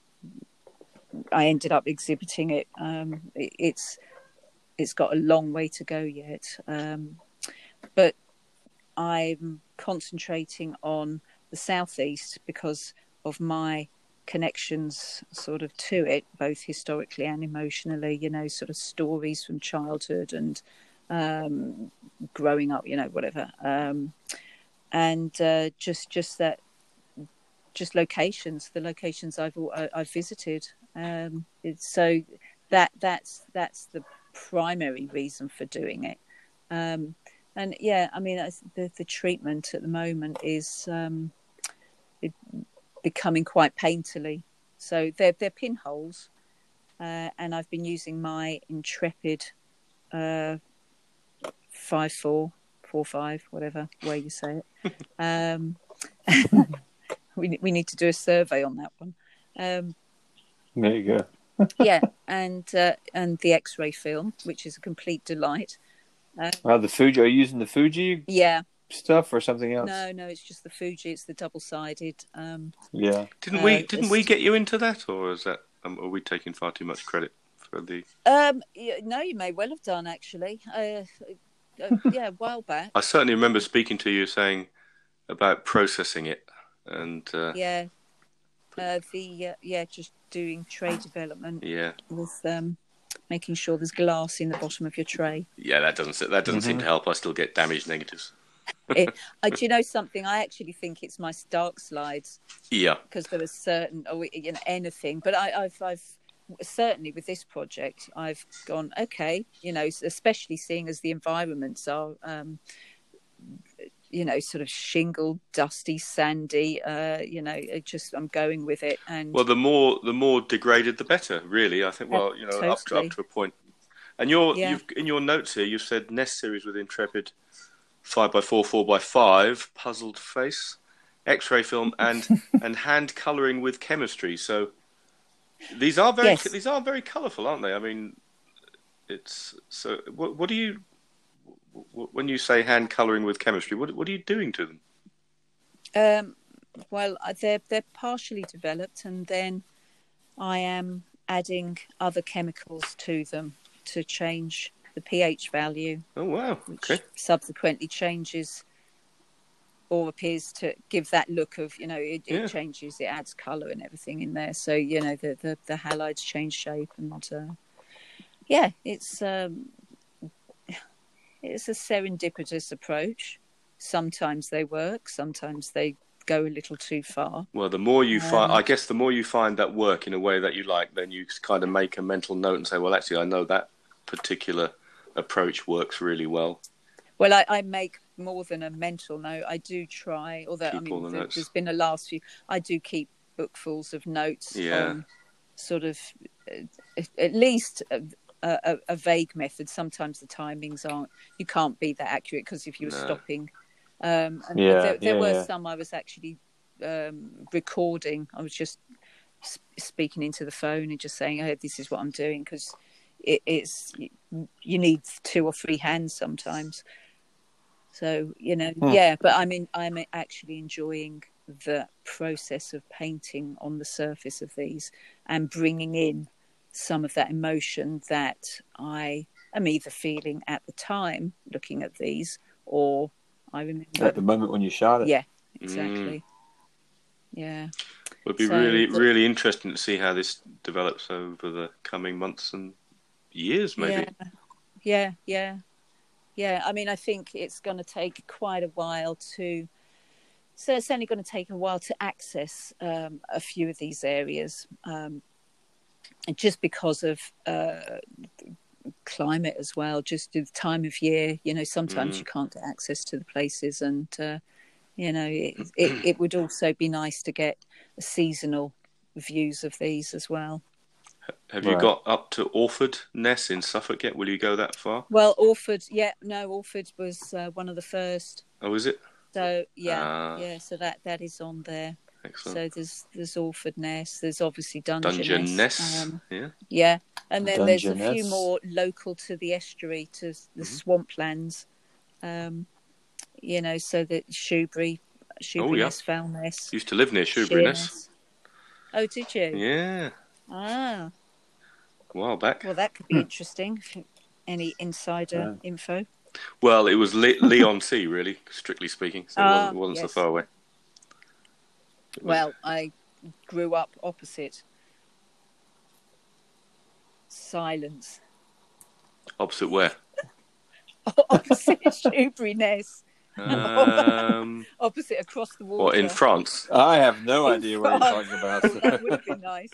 I ended up exhibiting it. Um, it. It's it's got a long way to go yet, um, but I'm concentrating on the southeast because of my connections sort of to it, both historically and emotionally, you know, sort of stories from childhood and um, growing up, you know, whatever. Um, and uh, just just that, just locations, the locations I've I've visited. Um, it's, so that that's that's the primary reason for doing it. Um, and yeah, I mean, the the treatment at the moment is um, it, becoming quite painterly. So they're they're pinholes, uh, and I've been using my Intrepid uh, five four four five, whatever way you say it. um, we we need to do a survey on that one. Um, there you go. yeah, and uh, and the X-ray film, which is a complete delight. Uh, wow, the Fuji. Are you using the Fuji? Yeah. Stuff or something else? No, no, it's just the Fuji. It's the double-sided. Um, yeah. Didn't we? Uh, Didn't it's- we get you into that, or is that? Um, are we taking far too much credit for the? um, yeah, no, you may well have done actually. Uh, uh, yeah, a while back. I certainly remember speaking to you saying about processing it, and uh, Yeah, uh, the uh, yeah, just doing tray development yeah, with um, making sure there's glass in the bottom of your tray. yeah, that doesn't that doesn't seem Mhm. to help. I still get damage negatives. It, uh, do you know something? I actually think it's my dark slides Yeah, because there was certain, or you know, anything. But I, I've, I've certainly with this project, I've gone okay. You know, especially seeing as the environments are, um, you know, sort of shingled, dusty, sandy. Uh, you know, it just I'm going with it, and well, the more the more degraded, the better. Really, I think. Well, you know, up to Totally. up to a point. And you're Yeah. you've in your notes here, you've said Nest series with Intrepid, five by four, four by five, puzzled face, X-ray film, and and hand colouring with chemistry. So these are very Yes. these are very colourful, aren't they? I mean, it's so. What, what do you when you say hand colouring with chemistry? What what are you doing to them? Um, well, uh, they're they're partially developed, and then I am adding other chemicals to them to change the pH value, Oh wow! which Okay. subsequently changes or appears to give that look of, you know, it, it Yeah. changes, it adds colour and everything in there. So, you know, the the, the halides change shape, and uh, yeah, it's um, it's a serendipitous approach. Sometimes they work, sometimes they go a little too far. Well, the more you find, Um, I guess, the more you find that work in a way that you like, then you kind of make a mental note and say, well, actually, I know that particular approach works really well. Well, I, I make more than a mental note. I do try, although Keep I all mean, the there, notes. there's been a last few. I do keep bookfuls of notes Yeah. on sort of uh, at least a, a, a vague method. Sometimes the timings aren't. You can't be that accurate because if you were No. stopping, um, and Yeah, there, there yeah, were yeah. some I was actually um, recording. I was just sp- speaking into the phone and just saying, "Oh, this is what I'm doing," because it, it's you need two or three hands sometimes. So, you know, Hmm. yeah, but I mean, I'm actually enjoying the process of painting on the surface of these and bringing in some of that emotion that I am either feeling at the time looking at these, or I remember. At the moment when you shot it. Yeah, exactly. Yeah. It would be So, really, but- really interesting to see how this develops over the coming months and years, maybe. Yeah, yeah, yeah, yeah. I mean, I think it's going to take quite a while to. So it's only going to take a while to access um, a few of these areas, um, and just because of uh, climate as well. Just the time of year, you know, sometimes Mm. you can't get access to the places, and uh, You know, it, it it would also be nice to get seasonal views of these as well. Have you Right. got up to Orford Ness in Suffolk yet? Will you go that far? Well, Orford, yeah, no, Orford was uh, one of the first. Oh, is it? So yeah, Ah. yeah. So that that is on there. Excellent. So there's there's Orford Ness. There's obviously Dungeness. Dungeness. Um, yeah. yeah, and then there's a few Dungeness. more local to the estuary, to the Mm-hmm. swamplands. Um, you know, so that Shoebury, Shoebury Oh, yeah. Ness, Foulness, Used to live near Shoebury Ness. Sheerness. Oh, did you? Yeah. Ah, A while back. well, that could be interesting. If you- Any insider Right. info? Well, it was Le- Leon Sea, really, strictly speaking. So it Ah, wasn't, it wasn't so yes. far away. It was- Well, I grew up opposite Silence, Opposite where? opposite Shoebury Ness, Um, opposite across the water. what, in France? I have no In idea what you're France. talking about. Oh, that would have been nice.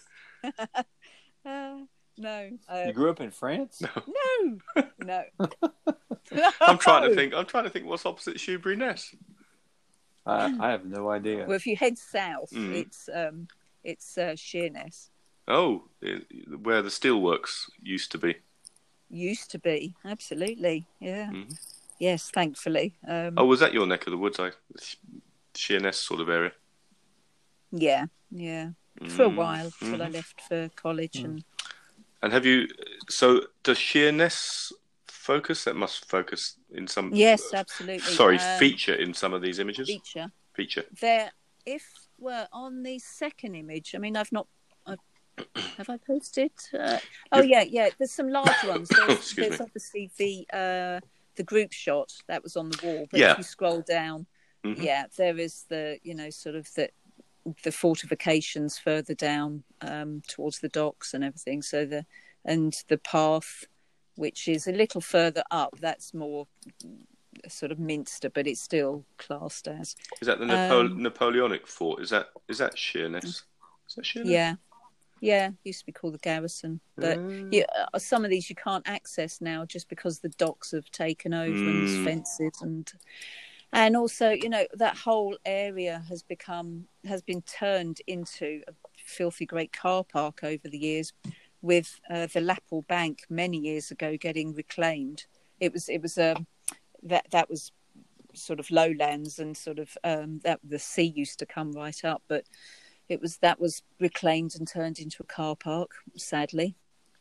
uh, no, um, You grew up in France? no, no. I'm trying to No. think. I'm trying to think what's opposite Shoebury Ness. I, I have no idea. Well, if you head south, Mm. it's um, it's uh, Sheerness. Oh, it, where the steelworks used to be. Used to be, absolutely, yeah. Mhm. Yes, thankfully. Um, Oh, was that your neck of the woods? I Sheerness sort of area. Yeah, yeah. For a Mm. while till I Mhm. left for college, and And have you? So does Sheerness focus? That must focus in some. yes, absolutely. Sorry, Um, feature in some of these images. feature. Feature. There, if we're on the second image, I mean, I've not. I've, have I posted? Uh, oh You've- yeah, yeah. There's some large ones. There's, Excuse there's me. obviously the uh, the group shot that was on the wall, but Yeah. if you scroll down, Mhm. yeah, there is the you know sort of the the fortifications further down um, towards the docks and everything. So the and the path, which is a little further up, that's more sort of Minster, but it's still classed as. Is that the Napo- Um, Napoleonic fort? Is that is that Sheerness? Is that Sheerness? Yeah, yeah, used to be called the Garrison, but Mm. yeah, uh, some of these you can't access now just because the docks have taken over and Mm. fences and and also you know that whole area has become has been turned into a filthy great car park over the years, with uh, the Lappel Bank many years ago getting reclaimed. It was it was um that that was sort of lowlands and sort of um, that the sea used to come right up, but it was that was reclaimed and turned into a car park. Sadly,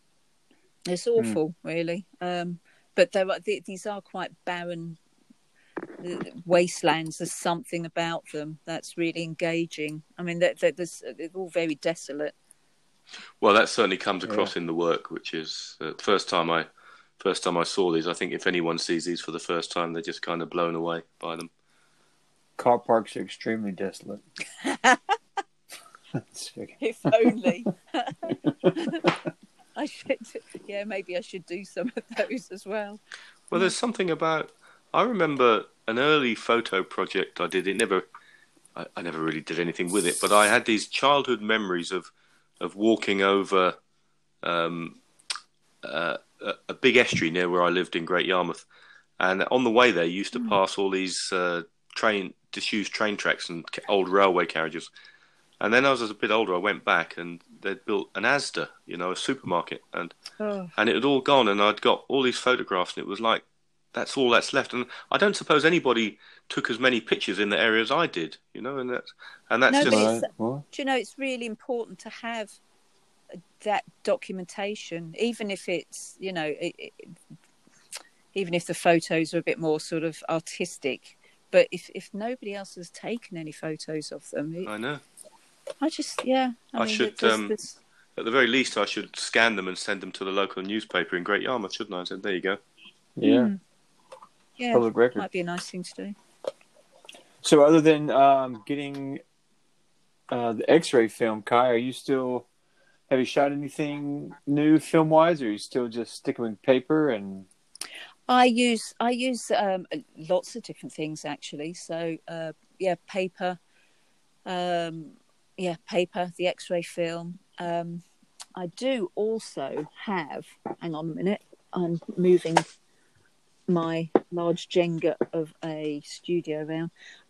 it's awful, really. Um, but there are th- these are quite barren uh, wastelands. There's something about them that's really engaging. I mean, they're, they're, they're all very desolate. Well, that certainly comes across in the work, which is the uh, first time I first time I saw these. I think if anyone sees these for the first time, they're just kind of blown away by them. Car parks are extremely desolate. If only. I should, yeah, maybe I should do some of those as well. Well, there's something about. I remember an early photo project I did. It never, I, I never really did anything with it, but I had these childhood memories of, of walking over, um, uh, a, a big estuary near where I lived in Great Yarmouth, and on the way there, you used to pass all these uh, train disused train tracks and ca- old railway carriages. And then as I was a bit older, I went back and they'd built an Asda, you know, a supermarket, and Oh. and it had all gone, and I'd got all these photographs, and it was like, that's all that's left. And I don't suppose anybody took as many pictures in the area as I did, you know, and that's and that's No, just but Right. it's- Well, Do you know, it's really important to have that documentation, even if it's, you know, it, it, even if the photos are a bit more sort of artistic. But if, if nobody else has taken any photos of them, it, I know. I just, yeah. I, I mean, should, there's um, this- At the very least, I should scan them and send them to the local newspaper in Great Yarmouth, shouldn't I? I said, there you go. yeah, Hmm. yeah, public record. might be a nice thing to do. So, other than um, getting uh, the X-ray film, Kai, are you still? Have you shot anything new film-wise, or are you still just sticking with paper and? I use I use um, lots of different things actually. So uh, yeah, paper, um, yeah, paper, the X-ray film. Um, I do also have. Hang on a minute. I'm moving my large Jenga of a studio around.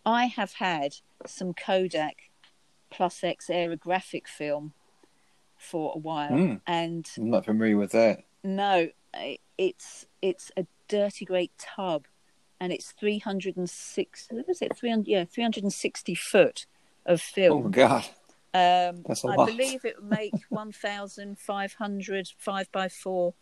I have had some Kodak Plus X aerographic film for a while, Mm. and I'm not familiar with that. no, it's it's a dirty great tub, and it's three hundred six. What was it? Three hundred, yeah, three hundred sixty foot of Oh film. God, Um, that's a I lot. believe it would make one thousand five hundred five by four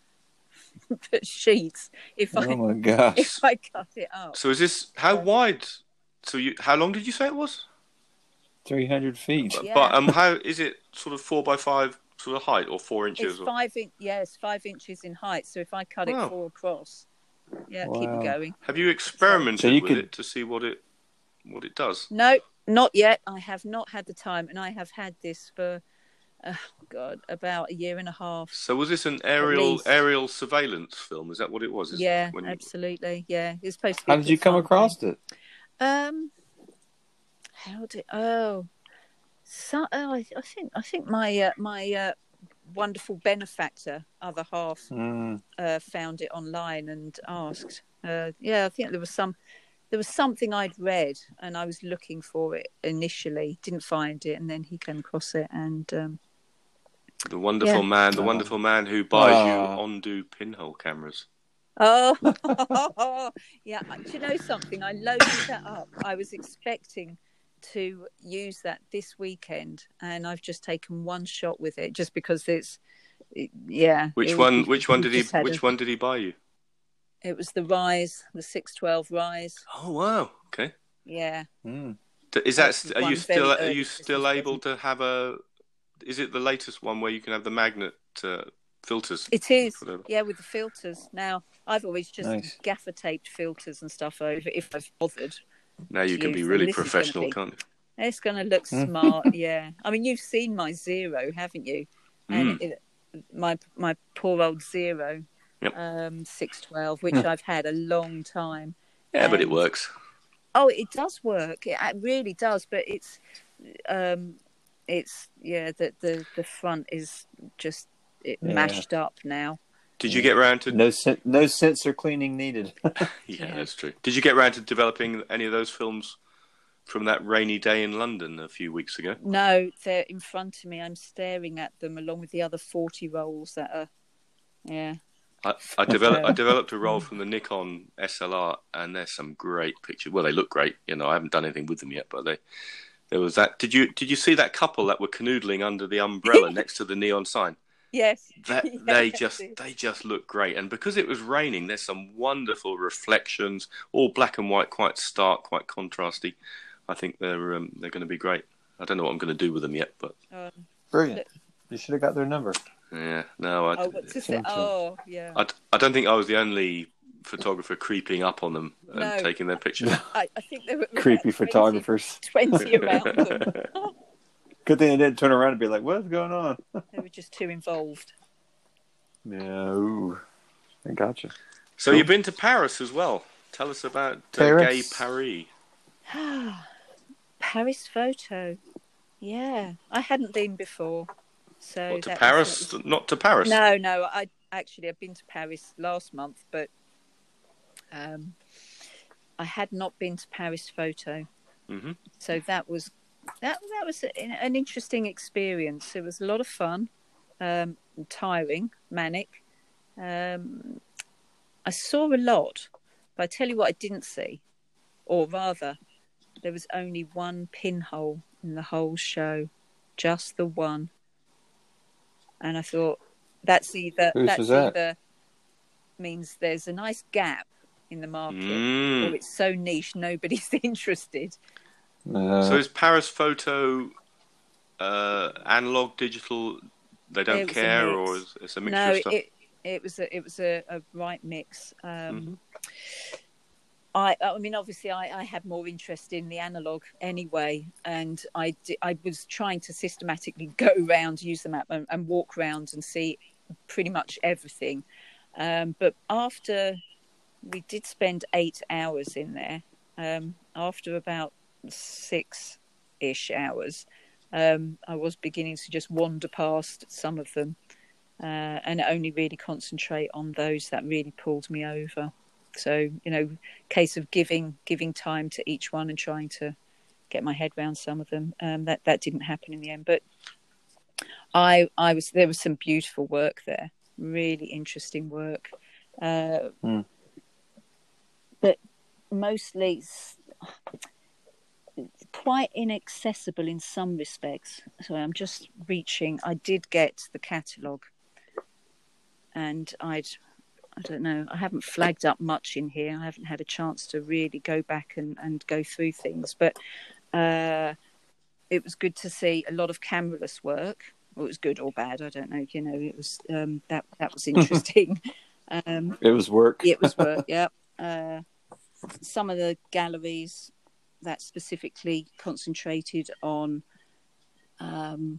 sheets if I Oh my gosh. if I cut it up. So is this how wide? So you how long did you say it was? three hundred feet. But, Yeah. but um, how is it? Sort of four by five sort of height or four inches? It's Or... five in, yes, five inches in height. So if I cut Wow. it four across, yeah, keep Wow. it going. Have you experimented So you with could- it to see what it what it does? No, not yet. I have not had the time, and I have had this for, oh God, about a year and a half. So was this an aerial least. aerial surveillance film? Is that what it was? Is Yeah, when you- absolutely. Yeah, it's supposed to be. How a did you good come fun across thing. it? Um, how did? Oh, so oh, I, I think I think my uh, my uh, wonderful benefactor, other half, Mm. uh, found it online and asked. Uh, yeah, I think there was some. There was something I'd read, and I was looking for it initially. Didn't find it, and then he came across it, and um, The wonderful Yeah. man, the Oh. wonderful man who buys Ah. you Ondu pinhole cameras. oh, yeah. Do you know something? I loaded that up. I was expecting to use that this weekend, and I've just taken one shot with it, just because it's, it, yeah. Which it- one? it- Which one did he? just had Which a- one did he buy you? It was the Rise, the six twelve Rise. Oh wow! Okay. Yeah. Mm. D- Is that? That's st- Are one you still? very Are early you Christmas still able present. to have a? Is it the latest one where you can have the magnet uh, filters? It is, Whatever. yeah, with the filters. Now, I've always just Nice. gaffer taped filters and stuff over if I've bothered. Now you to can be use them. really This is gonna professional, be- can't you? It's going to look Mm. smart, yeah. I mean, you've seen my Zero, haven't you? And Mm. it, my my poor old Zero, Yep. um, six twelve, which Mm. I've had a long time. Yeah, but it And- works. Oh, it does work. It really does. But it's, um, it's yeah. The the the front is just it Yeah. mashed up now. Did you get round to? No, sen- no sensor cleaning needed. Yeah, Yeah. that's true. Did you get round to developing any of those films from that rainy day in London a few weeks ago? No, they're in front of me. I'm staring at them along with the other forty rolls that are. Yeah. I, I developed Yeah. I developed a roll from the Nikon S L R, and there's some great pictures. Well, they look great. You know, I haven't done anything with them yet, but they there was that. Did you did you see that couple that were canoodling under the umbrella next to the neon sign? Yes. That Yes, they I just did. they just look great, and because it was raining, there's some wonderful reflections, all black and white, quite stark, quite contrasty. I think they're um, they're going to be great. I don't know what I'm going to do with them yet, but Um, Brilliant. You should have got their number. yeah, no, I, oh, what's this? Oh, yeah. I, I don't think I was the only photographer creeping up on them and No. taking their pictures. I, I think there were about Creepy twenty photographers. twenty around them. Good thing they didn't turn around and be like, "What's going on?" They were just too involved. Yeah, ooh. I gotcha. So Cool. you've been to Paris as well. Tell us about uh, Paris. Gay Paris. Paris photo. Yeah, I hadn't been before. So What, to that was- Paris? that was- Not to Paris. No, no. I actually I've been to Paris last month, but um, I had not been to Paris photo. hmm So that was that that was a- an interesting experience. It was a lot of fun, um, tiring, manic. Um, I saw a lot, but I tell you what, I didn't see, or rather, there was only one pinhole in the whole show, just the one. And I thought that's either Whose that's was that? either means there's a nice gap in the market, Mm. or it's so niche nobody's interested. Uh, So is Paris photo uh, analog, digital? They It don't was a care, mix. or is it's a mixture No, of stuff? it it was a it was a, a right mix. Um, Mhm. I I mean, obviously, I, I had more interest in the analog anyway, and I di- I was trying to systematically go around, use the map, and, and walk around and see pretty much everything. Um, but after we did spend eight hours in there, um, after about six ish hours, um, I was beginning to just wander past some of them. Uh, and only really concentrate on those that really pulled me over. So, you know, case of giving giving time to each one and trying to get my head around some of them. Um, that that didn't happen in the end, but I I was there was some beautiful work there, really interesting work, uh, mm. but mostly quite inaccessible in some respects. So I'm just reaching. I did get the catalogue, and I'd. I don't know. I haven't flagged up much in here. I haven't had a chance to really go back and, and go through things. But uh, it was good to see a lot of cameraless work. Well, it was good or bad. I don't know. You know, it was um, that that was interesting. um, It was work. it was work. Yeah. Uh, some of the galleries that specifically concentrated on um,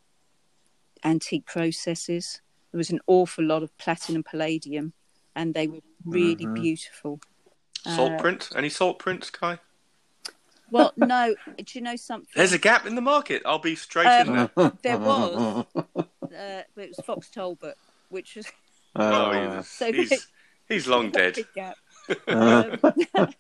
antique processes. There was an awful lot of platinum palladium. And they were really mm-hmm. beautiful. Salt uh, print? Any salt prints, Kai? Well, no. Do you know something? There's a gap in the market. I'll be straight um, in there. There was, uh, but it was Fox Talbot, which was Oh, Uh, he's, so he's, he's long dead. big gap. uh, Um,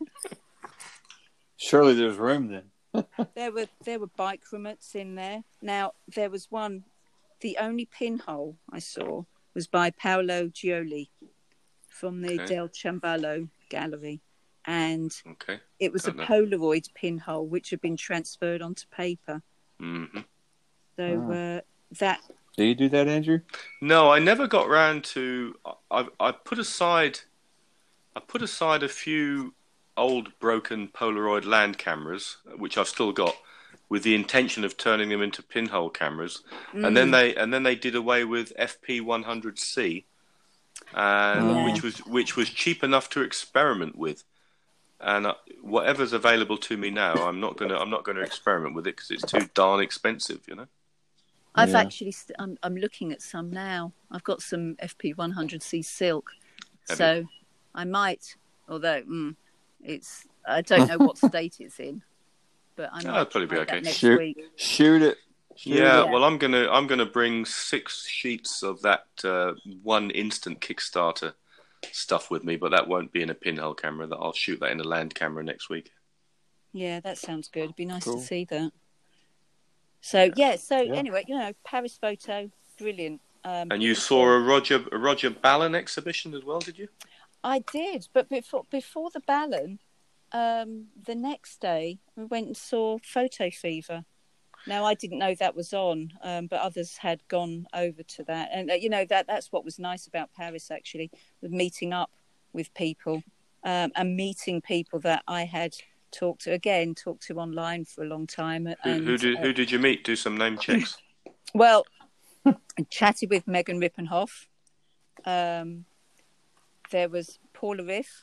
surely there's room then. there were there were bichromats in there. Now there was one. The only pinhole I saw was by Paolo Gioli from the Okay. Del Ciambalo gallery, and Okay. it was a Don't know. Polaroid pinhole which had been transferred onto paper. Mm-hmm. So Oh. uh, that Do you do that, Andrew? No, I never got round to. I, I put aside. I put aside a few old broken Polaroid land cameras, which I've still got, with the intention of turning them into pinhole cameras, mm, and then they and then they did away with F P one hundred C, and Yeah. which was which was cheap enough to experiment with. And uh, whatever's available to me now, I'm not gonna I'm not gonna experiment with it because it's too darn expensive, you know. I've Yeah. actually st- I'm I'm looking at some now. I've got some F P one hundred C silk, Have so I might. Although mm, it's I don't know what state it's in, but I Oh, might it'll probably be try okay. that next Shoot, week. shoot it. Shoot Yeah, Yeah. well, I'm gonna I'm gonna bring six sheets of that uh, one instant Kickstarter stuff with me, but that won't be in a pinhole camera. That I'll shoot that in a land camera next week. Yeah, that sounds good. It'd be nice Cool. to see that. So yeah. So Yeah. anyway, you know, Paris photo, brilliant. Um, And you beautiful. saw a Roger a Roger Ballon exhibition as well, did you? I did, but before before the Ballon, um, the next day we went and saw Photo Fever. Now I didn't know that was on, um, but others had gone over to that, and uh, you know that that's what was nice about Paris actually, with meeting up with people um, and meeting people that I had talked to again, talked to online for a long time. Who, And who did uh, who did you meet? Do some name checks. well, I chatted with Megan Rippenhoff. Um, there was Paula Riff.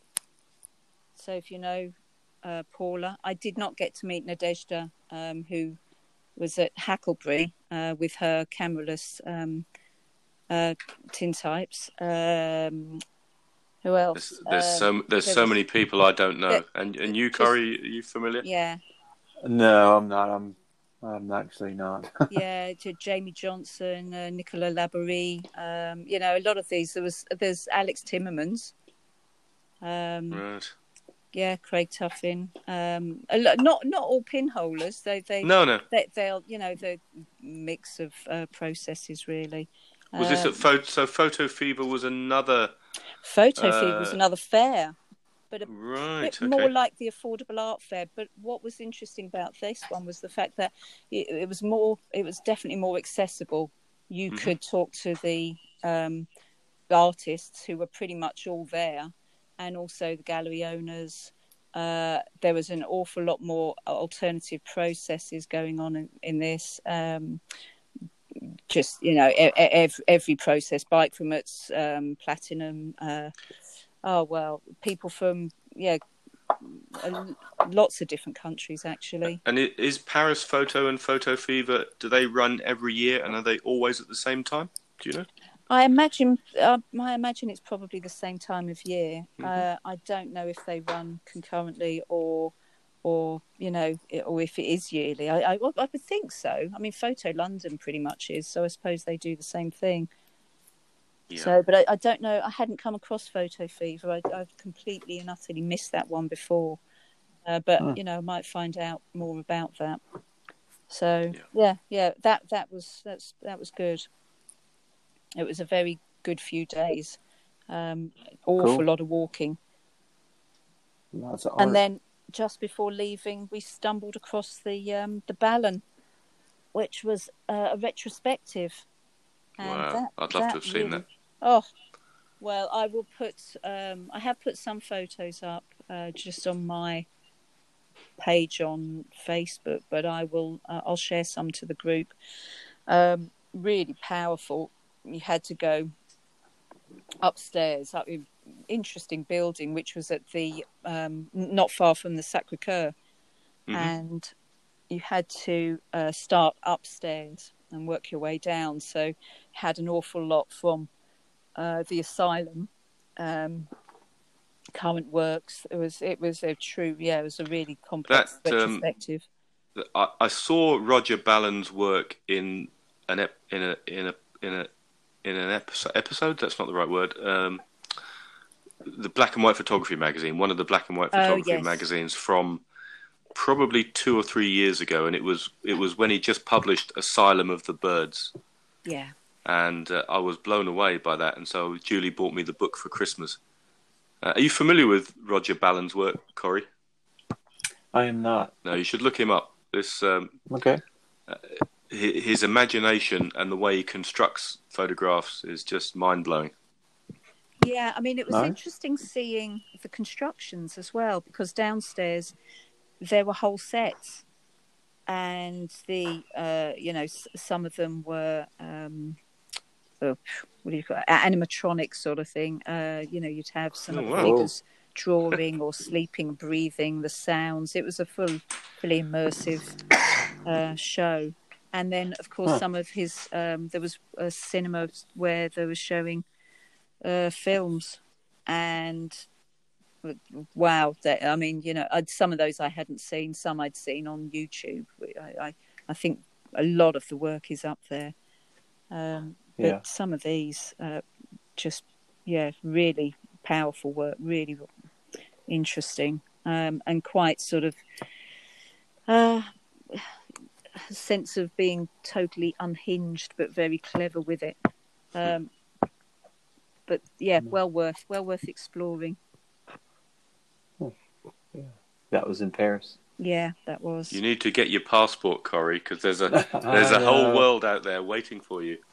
So if you know uh, Paula, I did not get to meet Nadezhda, um, who was at Hacklebury uh, with her cameraless um, uh, tintypes. Um, who else? There's, there's Um, so there's there so was- many people I don't know. there- And and you, just- Corey, are you familiar? Yeah, No, I'm not. I'm. I'm actually not. yeah. To Jamie Johnson, uh, Nicola Laborie. Um, you know, a lot of these. There was there's Alex Timmermans. Um, Right. Yeah, Craig Tuffin. Um, a lot, not not all pinholers. They they No, no. they they'll you know the mix of uh, processes really. Was this Um, at photo? So Photo Fever was another. Photo Fever was uh, another fair, but a Right. bit Okay. more like the Affordable Art Fair. But what was interesting about this one was the fact that it, it was more. It was definitely more accessible. You Mhm. could talk to the um, artists who were pretty much all there, and also the gallery owners. Uh, there was an awful lot more alternative processes going on in, in this. Um, just, you know, e- e- every, every process, bichromats, um, platinum. Uh, oh, well, people from, yeah, uh, lots of different countries, actually. And it, is Paris Photo and Photo Fever, do they run every year and are they always at the same time? Do you know? I imagine, uh, I imagine it's probably the same time of year. Mhm. Uh, I don't know if they run concurrently or, or you know, it, or if it is yearly. I, I, I would think so. I mean, Photo London pretty much is, so I suppose they do the same thing. Yeah. So, but I, I don't know. I hadn't come across Photo Fever. I, I've completely and utterly missed that one before. Uh, but Huh. you know, I might find out more about that. So Yeah. yeah, yeah, that that was that's that was good. It was a very good few days. Um, awful Cool. lot of walking, Lots of art. and then just before leaving, we stumbled across the um, the Ballon, which was uh, a retrospective. And Wow. that, I'd love that to have seen really, that. Oh, well, I will put. Um, I have put some photos up uh, just on my page on Facebook, but I will. Uh, I'll share some to the group. Um, really powerful. You had to go upstairs, up in interesting building, which was at the um, not far from the Sacre Coeur, Mhm. and you had to uh, start upstairs and work your way down. So had an awful lot from uh, the asylum, um, current works. It was it was a true yeah. It was a really complex That, um, retrospective. I, I saw Roger Ballon's work in an ep, in a in a in a in an episode. Episode. That's not the right word. Um, the Black and White Photography magazine, one of the Black and White Oh, Photography yes. magazines from probably two or three years ago, and it was it was when he just published Asylum of the Birds, Yeah. and uh, I was blown away by that, and so Julie bought me the book for Christmas. Uh, are you familiar with Roger Ballon's work, Corey? I am not. No, you should look him up. This um, Okay. his, his imagination and the way he constructs photographs is just mind blowing. Yeah, I mean, it was Nice. interesting seeing the constructions as well, because downstairs there were whole sets, and the uh, you know s- some of them were um, oh, what do you call it? Animatronic sort of thing. Uh, you know, you'd have some Oh, of the wow. figures drawing or sleeping, breathing, the sounds. It was a full, fully immersive uh, show. And then, of course, Huh. some of his um, there was a cinema where they were showing uh, films, and wow, that, I mean, you know, I'd, some of those I hadn't seen, some I'd seen on YouTube. I, I, I think a lot of the work is up there, um, but Yeah. some of these, uh, just yeah, really powerful work, really interesting, um, and quite sort of uh, a sense of being totally unhinged, but very clever with it. Um, but yeah, well worth, well worth exploring. That was in Paris. Yeah, that was. You need to get your passport, Corey, because there's a there's a whole world out there waiting for you,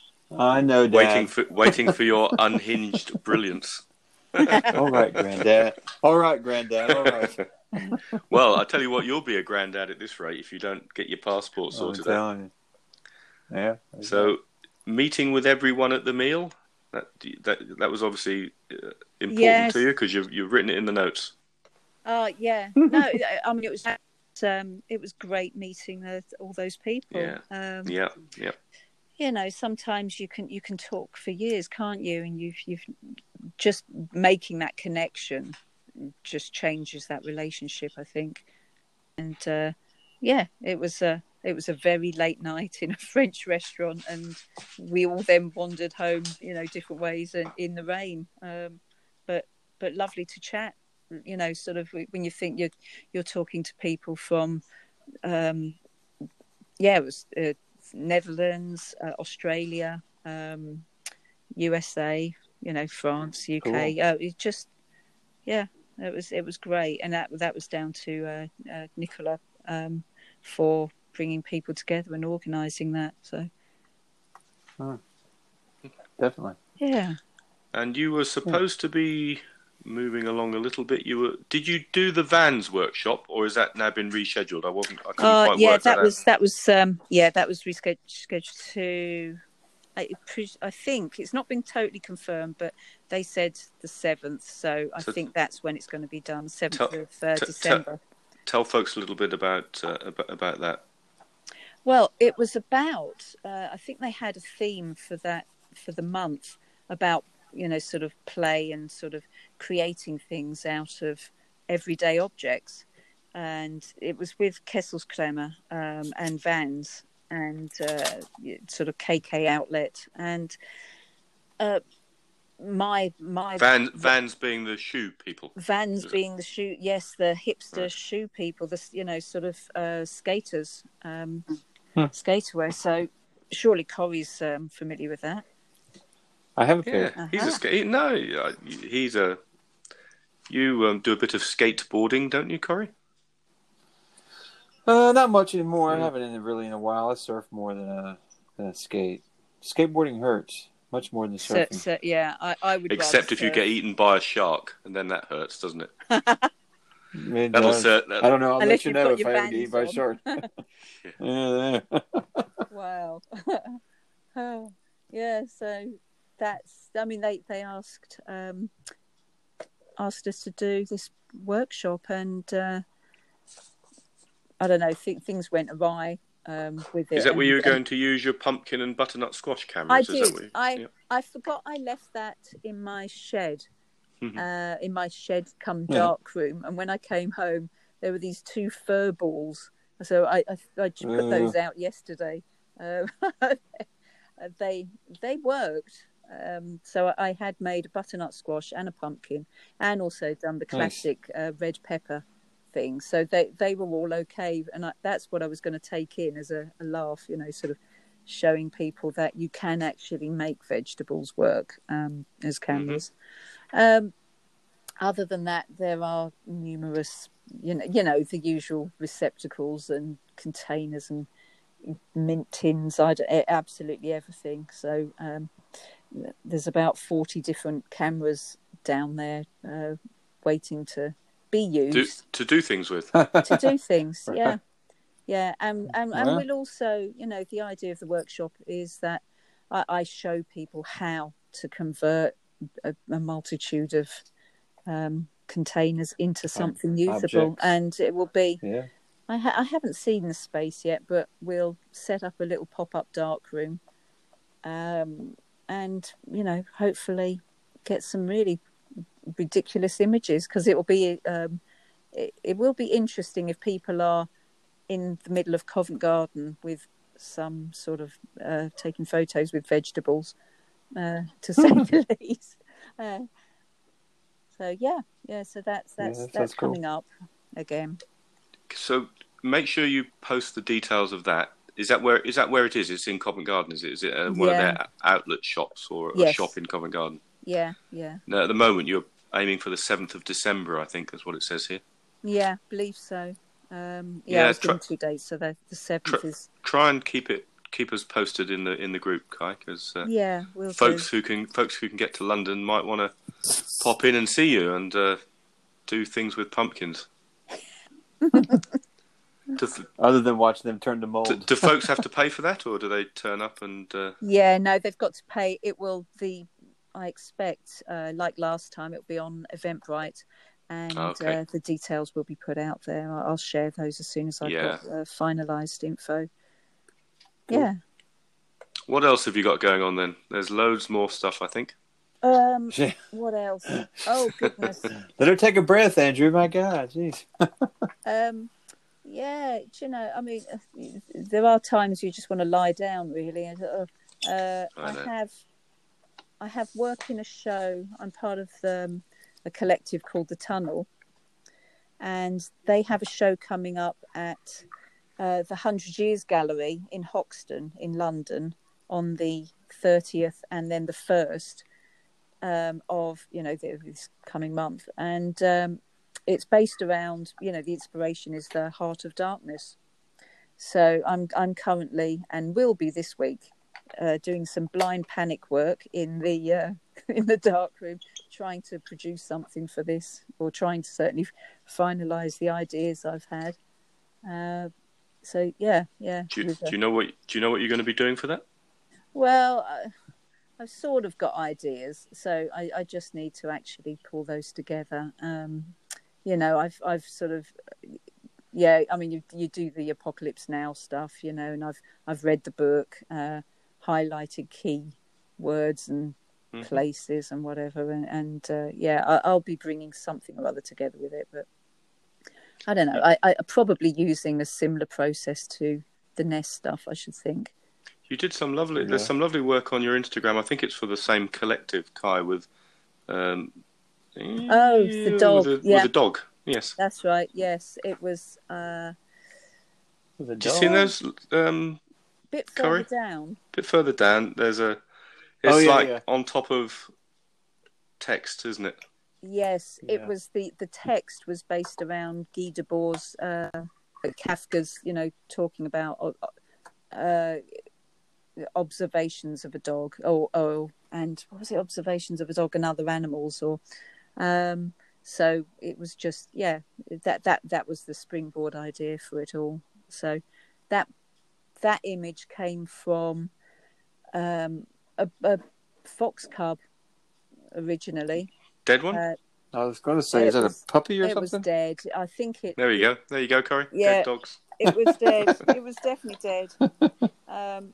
I know, Dad. waiting for waiting for your unhinged brilliance. All right, Granddad. All right, Granddad. All right. Well, I tell you what, you'll be a granddad at this rate if you don't get your passport I'm sorted out. telling you. Yeah. So, meeting with everyone at the meal, that that that was obviously uh, important Yes. to you because you've you've written it in the notes. Oh yeah, no, I mean it was um, it was great meeting the, all those people. Yeah. Um, Yeah, yeah. You know, sometimes you can you can talk for years, can't you? And you've you've just making that connection just changes that relationship, I think. And uh, yeah, it was a it was a very late night in a French restaurant, and we all then wandered home, you know, different ways and in the rain. Um, but but lovely to chat. You know, sort of when you think you're you're talking to people from, um, yeah, it was uh, Netherlands, uh, Australia, um, U S A, you know, France, U K. Cool. Uh, it just, yeah, it was it was great, and that that was down to uh, uh, Nicola um, for bringing people together and organising that. So, Huh. Definitely. yeah. And you were supposed to be moving along a little bit. You were. Did you do the Vans workshop, or has that now been rescheduled? I wasn't. I couldn't Uh, quite yeah, work that that was out. that was um, yeah, that was rescheduled to. I, I think it's not been totally confirmed, but they said the seventh, so I So think that's when it's going to be done, seventh tell- of uh, t- t- December. Tell folks a little bit about uh, about, about that. Well, it was about. Uh, I think they had a theme for that for the month about, you know, sort of play and sort of creating things out of everyday objects, and it was with Kesselsklemmer um, and Vans and uh, sort of K K Outlet, and Uh, my my Vans, Vans being the shoe people. Vans Is being it? the shoe, yes, the hipster Right. shoe people, the you know sort of uh, skaters, um, Hmm. skaterwear. So surely Corey's um, familiar with that. I have a Yeah, pair. he's a Uh-huh. skate. No, uh, he's a. You um, do a bit of skateboarding, don't you, Corey? Uh, not much anymore. I Yeah. haven't in it really in a while. I surf more than a than a skate. Skateboarding hurts much more than So, surfing. so yeah, I, I would Except rather if you surf. get eaten by a shark, and then that hurts, doesn't it? It That'll does. ser- that- I don't know. I'll Unless let you you've know got if your I ever get eaten by a Vans shark. Yeah, yeah. Wow. Oh, yeah, so that's, I mean, they, they asked um, asked us to do this workshop, and uh, I don't know, th- things went awry um, with it. Is that where and, you were and going to use your pumpkin and butternut squash I cameras? Is did. that what you... I, yeah. I forgot I left that in my shed, Mhm. uh, in my shed come Yeah. dark room. And when I came home, there were these two fur balls. So I, I, I just put those out yesterday. Uh, they they worked. Um, so I had made a butternut squash and a pumpkin, and also done the Nice. classic uh, red pepper thing. So they, they were all okay, and I, that's what I was going to take in as a, a laugh, you know, sort of showing people that you can actually make vegetables work um, as cameras. Mm-hmm. Um, other than that, there are numerous, you know, you know, the usual receptacles and containers and mint tins. I absolutely everything. So um, there's about forty different cameras down there uh, waiting to be used do, to do things with. to do things. Yeah, yeah, and and, and Well. we'll also, you know, the idea of the workshop is that I, I show people how to convert a, a multitude of um, containers into something usable, Objects. and it will be. Yeah. I, ha- I haven't seen the space yet, but we'll set up a little pop-up dark room, um, and you know, hopefully get some really ridiculous images, because it will be um, it, it will be interesting if people are in the middle of Covent Garden with some sort of uh, taking photos with vegetables, uh, to say the least. Uh, so yeah, yeah. So that's that's Yeah, that that's cool. coming up again. So make sure you post the details of that. Is that where is that where it is? It's in Covent Garden, is it? Is it uh, one Yeah. of their outlet shops or Yes. a shop in Covent Garden? Yeah, yeah, No, at the moment you're aiming for the seventh of December, I think that's what it says here. yeah. Believe so. Um, yeah, Yeah, I was try- given two dates, so the the seventh Try- is. Try and keep it keep us posted in the in the group, Kai, because uh, Yeah, we'll folks do. who can folks who can get to London might want to pop in and see you and uh, do things with pumpkins. do, Other than watching them turn to mold. do, do folks have to pay for that, or do they turn up and? Uh... Yeah, no, they've got to pay. It will the I expect, uh, like last time, it'll be on Eventbrite, and Okay. uh, the details will be put out there. I'll share those as soon as I've Yeah. got uh, finalised info. Cool. Yeah. What else have you got going on then? There's loads more stuff, I think. Um. What else? Oh goodness. Let her take a breath, Andrew. My God, jeez. Um. Yeah. Do you know? I mean, there are times you just want to lie down, really. And, uh, uh, I I know. have. I have work in a show. I'm part of um, a collective called The Tunnel, and they have a show coming up at uh, the Hundred Years Gallery in Hoxton in London on the thirtieth and then the first um, of, you know, this coming month. And um, it's based around, you know, the inspiration is the Heart of Darkness. So I'm I'm currently, and will be this week, Uh, doing some blind panic work in the uh, in the dark room, trying to produce something for this, or trying to certainly finalise the ideas I've had. Uh, so yeah, yeah. Do you, with, uh, do you know what do you know what you're going to be doing for that? well, I, I've sort of got ideas, so I, I just need to actually pull those together. Um, you know, I've I've sort of. Yeah, I mean, you you do the Apocalypse Now stuff, you know, and I've I've read the book, uh, highlighted key words and Mm-hmm. places and whatever, and, and uh, yeah, I, I'll be bringing something or other together with it. But I don't know. I, I probably using a similar process to the Nest stuff, I should think. You did some lovely. Yeah. There's some lovely work on your Instagram. I think it's for the same collective, Kai, with um, Oh, the dog. with a, Yeah, with a dog. Yes. that's right. Yes, it was uh, With a Did you see dog? those? Um, a bit Corey? further down. a bit further down, there's a. Oh, It's yeah, like yeah. on top of text, isn't it? Yes, it Yeah. was the the text was based around Guy Debord's uh, Kafka's, you know, talking about uh, observations of a dog, or oh, and what was it? Observations of a dog and other animals, or um, so it was just yeah, that that that was the springboard idea for it all. So that that image came from um, a, a fox cub originally. Dead one. Uh, I was going to say, is It that was- a puppy or it was something? dead. I think it. There you go. There you go, Corey. Yeah. Dead dogs. It was dead. It was definitely dead. Um,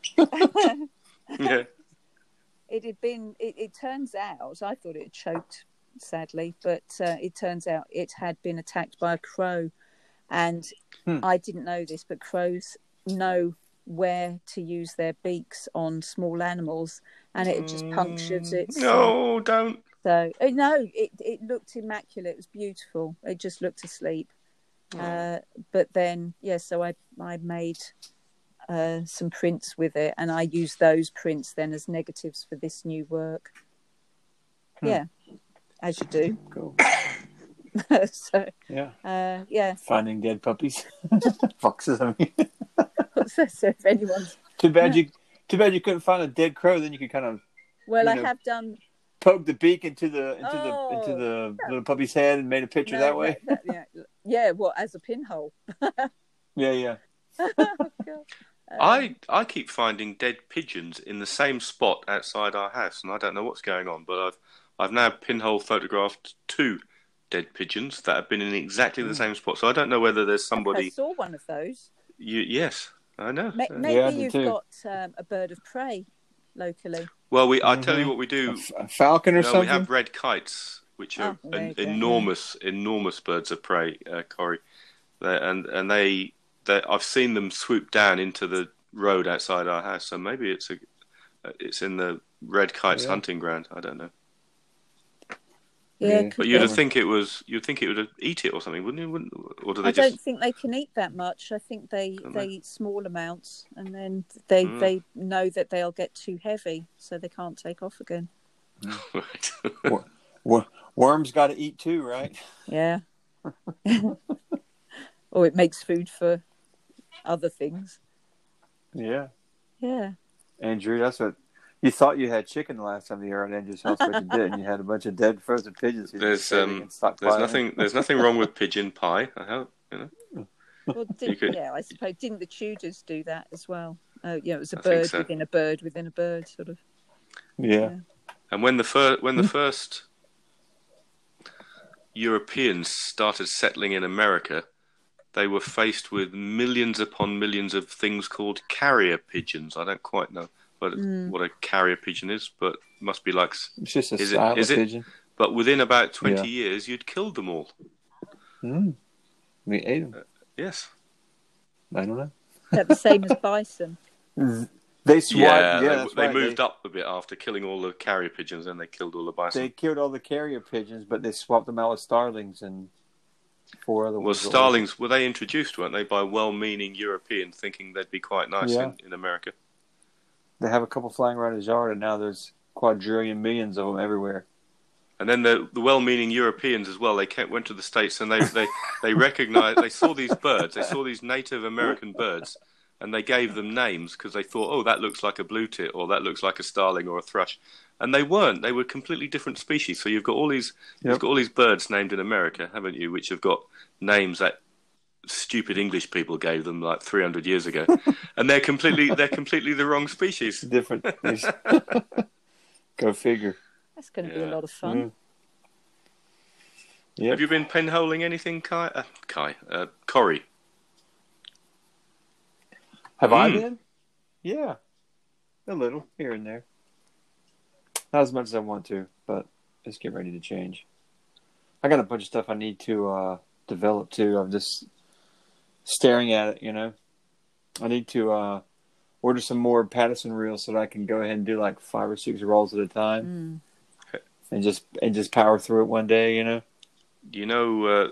Yeah. it had been. It, it turns out, I thought it had choked, sadly, but uh, it turns out it had been attacked by a crow, and Hmm. I didn't know this, but crows know where to use their beaks on small animals, and it had just punctured its. uh, No, don't. So uh, no, it it looked immaculate. It was beautiful. It just looked asleep. Uh, but then, yeah, so I I made uh, some prints with it, and I used those prints then as negatives for this new work. Hmm. Yeah, as you do. Cool. So Yeah. uh, yeah, Finding dead puppies. Foxes, I mean. so, so if anyone's Too bad you too bad you couldn't find a dead crow, then you could kind of well, You I know, have done. poke the beak into the into Oh. the into the little puppy's head and made a picture No, that way. that- that- yeah, yeah. What, as a pinhole? Yeah, yeah. Oh, God. Um, I I keep finding dead pigeons in the same spot outside our house, and I don't know what's going on. But I've I've now pinhole photographed two dead pigeons that have been in exactly the Mm. same spot. So I don't know whether there's I somebody. saw one of those. You, yes, I know. Ma- Uh, Maybe Yeah, I did you've too. got um, a bird of prey locally. Well, we I tell you Mhm. what we A, do. f- a falcon or No, something. we have red kites, which are Oh, there en- you go. enormous, enormous birds of prey, uh, Corey. They, and and they, they, I've seen them swoop down into the road outside our house. So maybe it's a, it's in the red kites Yeah. hunting ground. I don't know. Yeah, Yeah. could But you'd be. have think it was, you'd think it would eat it or something, wouldn't you? Wouldn't, or do they I just? don't think they can eat that much. I think they, Don't they they? eat small amounts, and then they Mm. they know that they'll get too heavy, so they can't take off again. Right. Wor- wor- worms got to eat too, right? Yeah. Or it makes food for other things. Yeah. Yeah. Andrew, that's what you thought you had chicken the last time you were at Andrew's house, but you didn't. You had a bunch of dead frozen pigeons. You There's just saving um, and stockpiling there's them. nothing, there's nothing wrong with pigeon pie. I hope you know. Well, did, could- yeah, I suppose didn't the Tudors do that as well? Oh, yeah, it was a I think bird so. within a bird within a bird, sort of. Yeah. And when the fir- when Hmm. the first Europeans started settling in America, they were faced with millions upon millions of things called carrier pigeons. I don't quite know what Mm. what a carrier pigeon is, but it must be like. It's just a Is it- style is of it- pigeon. But within about twenty years, you'd killed them all. Mm. We ate them. Yes. I don't know. Is that the same as bison? They swiped. Yeah, Yeah, they, that's they right. moved they, up a bit after killing all the carrier pigeons, and they killed all the bison. They killed all the carrier pigeons, but they swapped them out with starlings and four other Well, ones. starlings, were they introduced, weren't they, by well-meaning Europeans thinking they'd be quite nice Yeah. in, in America? They have a couple flying around his yard, and now there's quadrillion millions of them everywhere. And then the, the well-meaning Europeans as well, they kept, went to the States and they, they, they recognized, they saw these birds, they saw these Native American birds, and they gave them names because they thought, oh, that looks like a blue tit, or that looks like a starling or a thrush. And they weren't. They were completely different species. So you've got all these, Yep. you've got all these birds named in America, haven't you, which have got names that stupid English people gave them like three hundred years ago, and they're completely they're completely the wrong species. Different. Go figure. That's going to be Yeah. a lot of fun. Mm. Yeah. Have you been penholing anything, Kai? Uh, Kai, uh, Corey. Have I Mm. been? Yeah, a little here and there. Not as much as I want to, but it's getting ready to change. I got a bunch of stuff I need to uh, develop too. I'm just staring at it, you know. I need to uh, order some more Patterson reels so that I can go ahead and do like five or six rolls at a time, Mm. and just and just power through it one day. You know. You know, uh,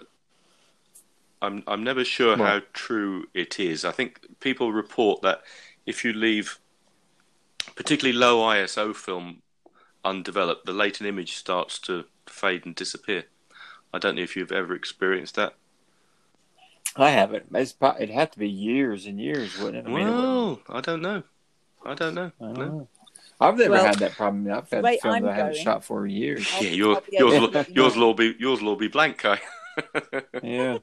I'm I'm never sure What? how true it is. I think people report that if you leave particularly low I S O film undeveloped, the latent image starts to fade and disappear. I don't know if you've ever experienced that. I haven't. It's pro- it'd have to be years and years, wouldn't it? I mean, it wouldn't. Well, I don't know. I don't know. I don't No. know. I've never Well, had that problem. I've the had way film I'm that I haven't going- shot for years. I'll- Yeah, your, I'll be able yours, to will, let you yours know. will be yours will all be blank, Kai. Yeah.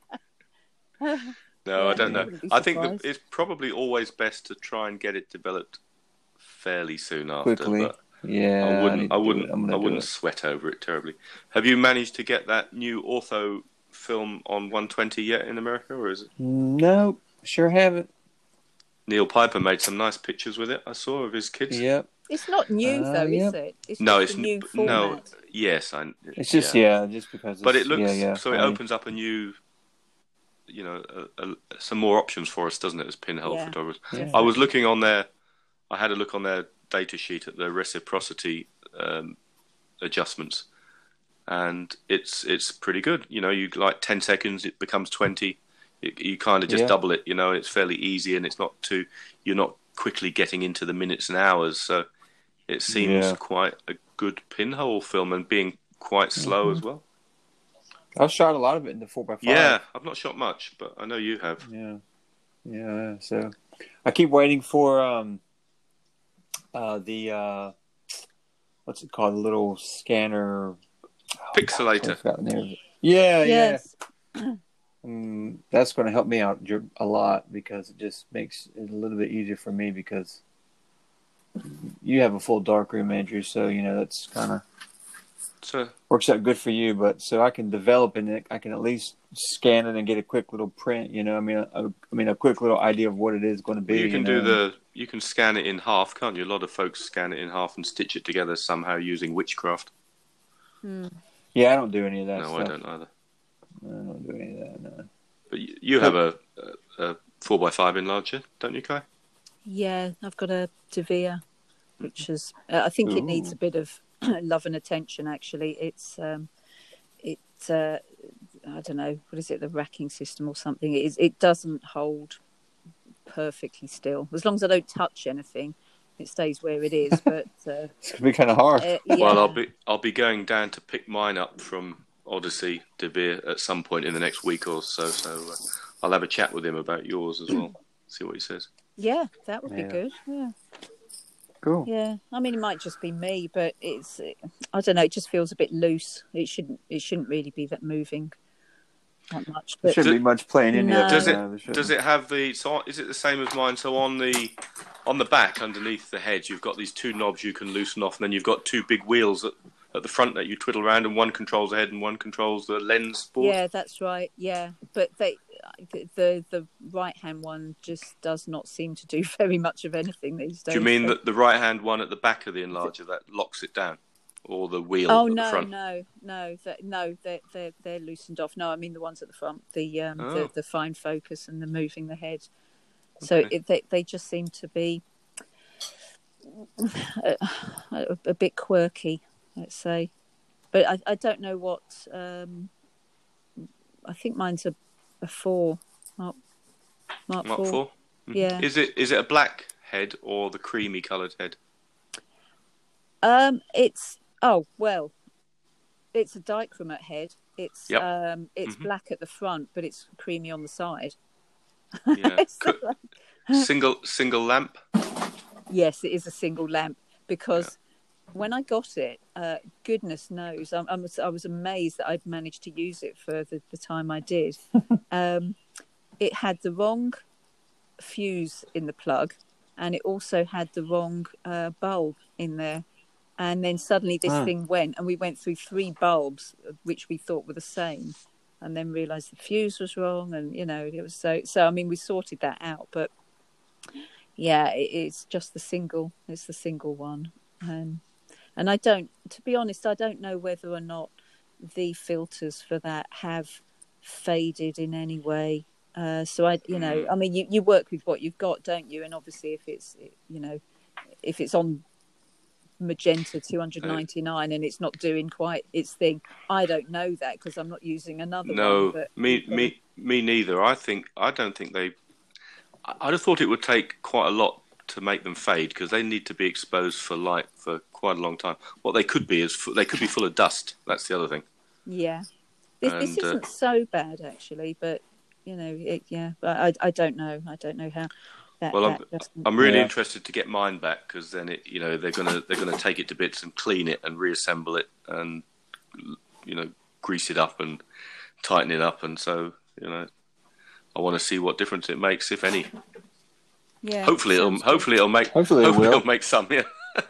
No, Yeah, I don't I know. wouldn't be I think that surprised. it's probably always best to try and get it developed fairly soon after. Quickly. But Yeah. I need wouldn't. to I do wouldn't. it. I'm gonna I do wouldn't it. sweat over it terribly. Have you managed to get that new ortho film on one twenty yet in America, or is it? Nope. Sure haven't. Neil Piper made some nice pictures with it. I saw of his kids. Yep. It's not new Uh, though, yep. is it? It's No, just it's a new n- format. no. Yes, I. It's just yeah. yeah, just because. It's, But it looks yeah, yeah, so. It I- opens up a new, you know, a, a, some more options for us, doesn't it? As pinhole Yeah. photographers. Yeah. I was looking on their. I had a look on their data sheet at the reciprocity um, adjustments, and it's it's pretty good. You know, you like ten seconds, it becomes twenty. You, you kind of just Yeah. double it. You know, it's fairly easy, and it's not too. You're not quickly getting into the minutes and hours, so it seems Yeah. quite a good pinhole film and being quite slow Mhm. as well. I've shot a lot of it in the four by five. Yeah, I've not shot much, but I know you have. Yeah. Yeah. So I keep waiting for um uh the uh what's it called? The little scanner. Oh, Pixelator. I forgot the name of it. Yeah, Yes. yeah. Um, that's going to help me out ju- a lot because it just makes it a little bit easier for me because you have a full darkroom, Andrew. So you know that's kind of So works out good for you. But so I can develop in it. I can at least scan it and get a quick little print. You know, I mean, a, a, I mean, a quick little idea of what it is going to be. you can know? do the you can scan it in half, can't you? A lot of folks scan it in half and stitch it together somehow using witchcraft. Hmm. Yeah, I don't do any of that. No, stuff. I don't either. I don't do any of that. No. But you, you have a, a, a four by five enlarger, don't you, Kai? Yeah, I've got a Devere, which is. Uh, I think it needs Ooh. a bit of love and attention. Actually, it's. Um, it. Uh, I don't know what is it, the racking system or something. It is. It doesn't hold perfectly still. As long as I don't touch anything, it stays where it is. But uh, It's gonna be kind of hard. uh, yeah. Well, I'll be I'll be going down to pick mine up from Odyssey De Beer at some point in the next week or so. So uh, I'll have a chat with him about yours as well. See what he says. Yeah, that would Yeah. be good. Yeah. Cool. Yeah, I mean, it might just be me, but it's, I don't know, it just feels a bit loose. It shouldn't, it shouldn't really be that moving that much. There But shouldn't be much playing in No. it. Does it no, there shouldn't. does it have the so is it the same as mine? So on the on the back underneath the head, you've got these two knobs you can loosen off, and then you've got two big wheels at, at the front that you twiddle around, and one controls the head and one controls the lens board. yeah, that's right. Yeah, but they, the the right hand one just does not seem to do very much of anything these days. Do you mean so- the, the right hand one at the back of the enlarger that locks it down, or the wheel Oh at no, the front? no, no, that no, they're they're they're loosened off. No, I mean the ones at the front, the um, Oh. the, the fine focus and the moving the head. So Okay. it, they they just seem to be a, a, a bit quirky, let's say. But I, I don't know what. Um, I think mine's a, a four, Mark Mark, Mark four. four. Mhm. Yeah. Is it is it a black head or the creamy coloured head? Um, it's oh well, it's a dichromat head. It's Yep. um, it's Mhm. black at the front, but it's creamy on the side. Yeah. So, Co- single single lamp. yes, it is a single lamp because when I got it, uh, goodness knows, I, I, was, I was amazed that I'd managed to use it for the, the time I did. um, it had the wrong fuse in the plug, and it also had the wrong uh, bulb in there. And then suddenly this Ah. thing went, and we went through three bulbs, which we thought were the same, and then realised the fuse was wrong, and you know it was so. So I mean, we sorted that out, but yeah, it, it's just the single. It's the single one, um, and I don't. To be honest, I don't know whether or not the filters for that have faded in any way. Uh, so I, you know, I mean, you, you work with what you've got, don't you? And obviously, if it's, you know, if it's on Magenta two ninety-nine and it's not doing quite its thing, I don't know that because I'm not using another no, one. But me, me, me neither. I think I don't think they. I'd have thought it would take quite a lot to make them fade because they need to be exposed for light for quite a long time. What they could be is they could be full of dust. That's the other thing. Yeah, this, and, this isn't uh, so bad actually, but you know, it, yeah, but I, I don't know. I don't know how. That, well, that I'm, I'm really yeah. interested to get mine back because then it, you know, they're gonna they're gonna take it to bits and clean it and reassemble it and you know grease it up and tighten it up, and so you know, I want to see what difference it makes, if any. Yeah. Hopefully, it'll good. hopefully it'll make hopefully, it hopefully will. it'll make some. Yeah.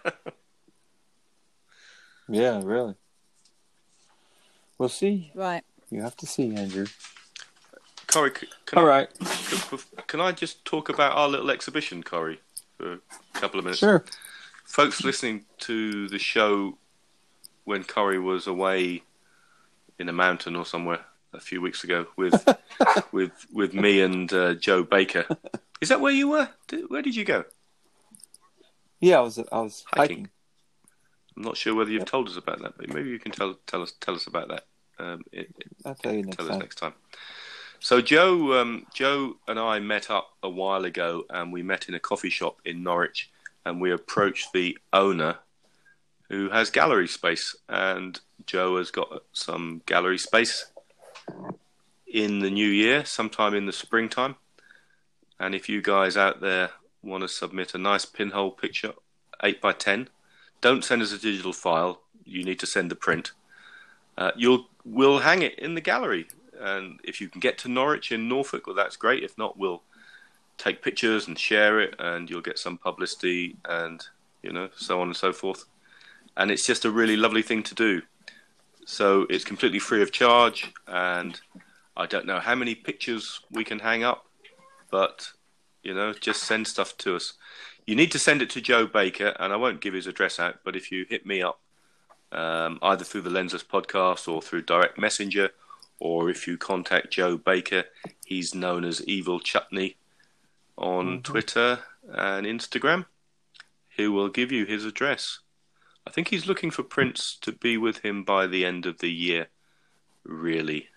Yeah, really. We'll see. Right. You have to see, Andrew. Corey, can All I, right. Can, can I just talk about our little exhibition, Corey, for a couple of minutes? Sure. Folks listening to the show when Corey was away in a mountain or somewhere a few weeks ago with with with me and uh, Joe Baker. Is that where you were? Where did you go? Yeah, I was I was Hiking. hiking. I'm not sure whether you've Yep. told us about that, but maybe you can tell tell us tell us about that. Um, it, I'll tell you next tell time. us next time. So Joe, um, Joe and I met up a while ago, and we met in a coffee shop in Norwich, and we approached the owner, who has gallery space, and Joe has got some gallery space in the new year, sometime in the springtime. And if you guys out there want to submit a nice pinhole picture, eight by ten, don't send us a digital file. You need to send the print. Uh, you'll we'll hang it in the gallery. And if you can get to Norwich in Norfolk, well, that's great. If not, we'll take pictures and share it, and you'll get some publicity and, you know, so on and so forth. And it's just a really lovely thing to do. So it's completely free of charge, and I don't know how many pictures we can hang up, but, you know, just send stuff to us. You need to send it to Joe Baker, and I won't give his address out, but if you hit me up, um, either through the Lensless podcast or through direct messenger, or if you contact Joe Baker, he's known as Evil Chutney on mm-hmm. Twitter and Instagram, he will give you his address. I think he's looking for prints to be with him by the end of the year, really.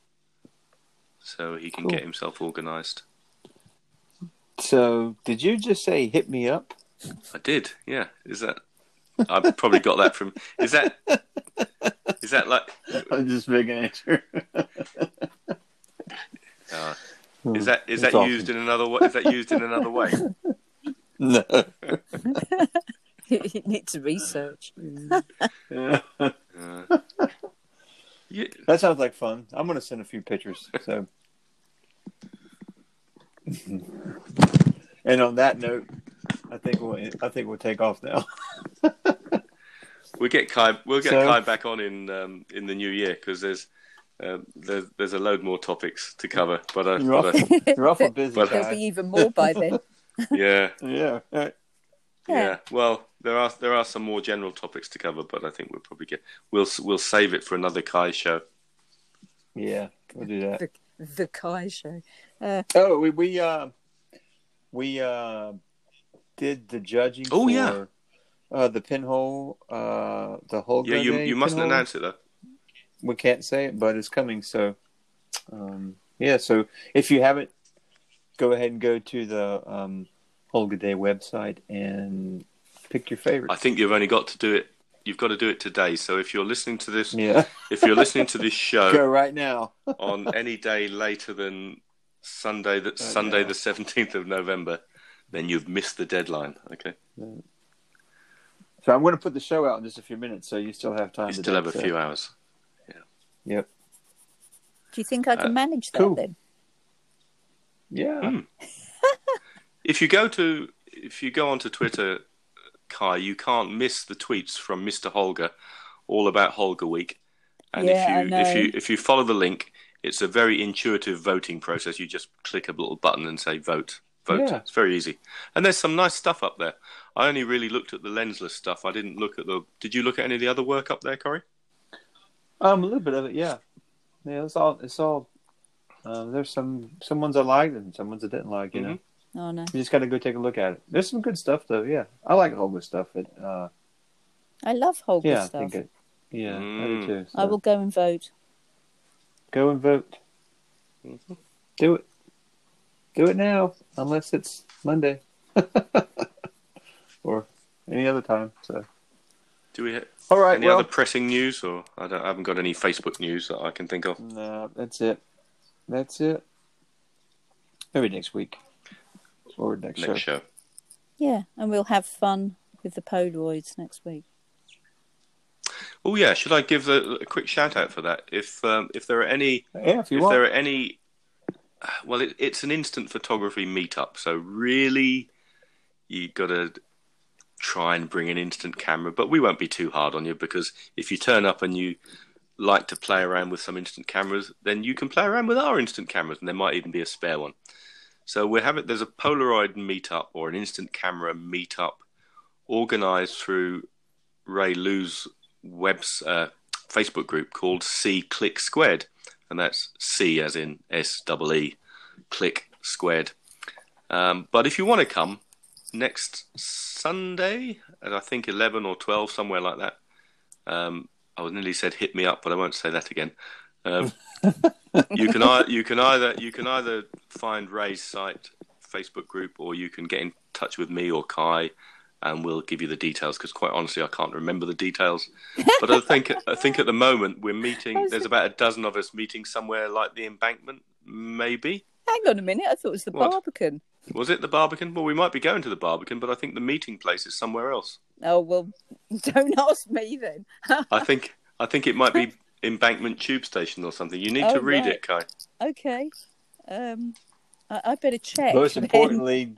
So he can cool. get himself organised. So, did you just say hit me up? I did, yeah. Is that... I've probably got that from... Is that... Is that like... I'm just making an answer. uh, is that is That's that awesome. used in another way? Is that used in another way? No. You need to research. Yeah. Uh, yeah. That sounds like fun. I'm going to send a few pictures. So, and on that note, I think we'll I think we'll take off now. We'll get Kai. We'll get So- Kai back on in um, in the new year because there's, uh, there's there's a load more topics to cover. But, uh, You're but uh, awful, you're awful busy, But- There'll Kai. be even more by then. yeah, Yeah. Right. yeah. Well, there are there are some more general topics to cover, but I think we'll probably get we'll we'll save it for another Kai show. Yeah. We'll do that. The, the Kai show. Uh, Oh, we we uh we uh did the judging. Oh, for, yeah. Uh, the pinhole. Uh, the whole. Yeah, you you mustn't pinhole. announce it though. We can't say it, but it's coming. So, um, yeah. So if you haven't, go ahead and go to the um, Holga Day website and pick your favorite. I think you've only got to do it. You've got to do it today. So if you're listening to this, Yeah. if you're listening to this show Go right now. on any day later than Sunday, that Sunday now. the seventeenth of November, then you've missed the deadline. Okay, So I'm going to put the show out in just a few minutes, so you still have time. you to still do have a it, so- few hours. Yep. do you think I can Uh, manage that cool. then? Yeah. Hmm. If you go to if you go onto Twitter, Kai, you can't miss the tweets from Mister Holger, all about Holger Week. And Yeah, if I you know. if you if you follow the link, it's a very intuitive voting process. You just click a little button and say vote. Vote. Yeah. It's very easy. And there's some nice stuff up there. I only really looked at the lensless stuff. I didn't look at the Did you look at any of the other work up there, Corey? Um, a little bit of it, yeah. Yeah, it's all it's all Um, there's some some ones I liked and some ones I didn't like. You Mhm. know, Oh no, you just got to go take a look at it. There's some good stuff though. Yeah, I like Holga stuff. It, uh, I love Holger yeah, I stuff. think it. Yeah, I Mm. do too. I so. will go and vote. Go and vote. Mhm. Do it. Do it now, unless it's Monday or any other time. So, Do we have all right. any well, other pressing news, or I, don't, I haven't got any Facebook news that I can think of. no, that's it. That's it. Maybe next week or next, Next show. show. Yeah, and we'll have fun with the Polaroids next week. Oh yeah, should I give a, a quick shout out for that? If um, if there are any, Yeah, if you if want. there are any, well, it, it's an instant photography meetup, so really, you got to try and bring an instant camera, but we won't be too hard on you, because if you turn up and you like to play around with some instant cameras, then you can play around with our instant cameras, and there might even be a spare one. So we're having there's a Polaroid meetup or an instant camera meetup organised through Ray Lou's web's uh, Facebook group called C Click Squared, and that's C as in S E E, Click Squared. Um, but if you want to come next Sunday at I think eleven or twelve, somewhere like that. Um, I would nearly said hit me up, but I won't say that again. Um, you can I, you can either you can either find Ray's site Facebook group, or you can get in touch with me or Kai, and we'll give you the details. Because quite honestly, I can't remember the details. But I think I think at the moment we're meeting. There's about a dozen of us meeting somewhere like the Embankment, maybe. Hang on a minute, I thought it was the What? Barbican. Was it the Barbican? Well, we might be going to the Barbican, but I think the meeting place is somewhere else. Oh well, don't ask me then. I think I think it might be Embankment Tube Station or something. You need Oh, to read right. it, Kai. Okay, um, I, I better check. Most then. importantly,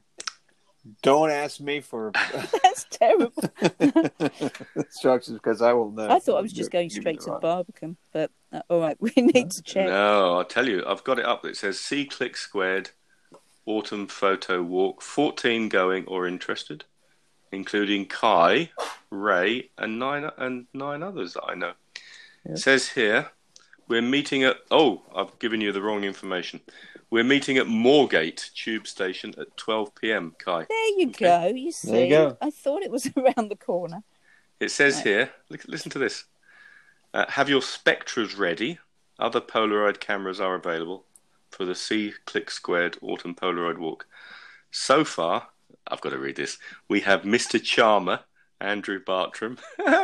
don't ask me for That's terrible. instructions, because I will know. I thought I was just going Give me straight the to the wrong- Barbican, but uh, all right, we need to check. No, I'll tell you. I've got it up. It says C Click Squared Autumn Photo Walk. fourteen going or interested, including Kai, Ray, and nine and nine others that I know. Yeah. It says here we're meeting at. Oh, I've given you the wrong information. We're meeting at Moorgate Tube Station at twelve p.m. Kai. There you Okay. go. You see, There you go. I thought it was around the corner. It says Right. here, look, listen to this. Uh, have your Spectras ready. Other Polaroid cameras are available for the C Click Squared Autumn Polaroid Walk. So far, I've got to read this. We have Mister Charmer, Andrew Bartram,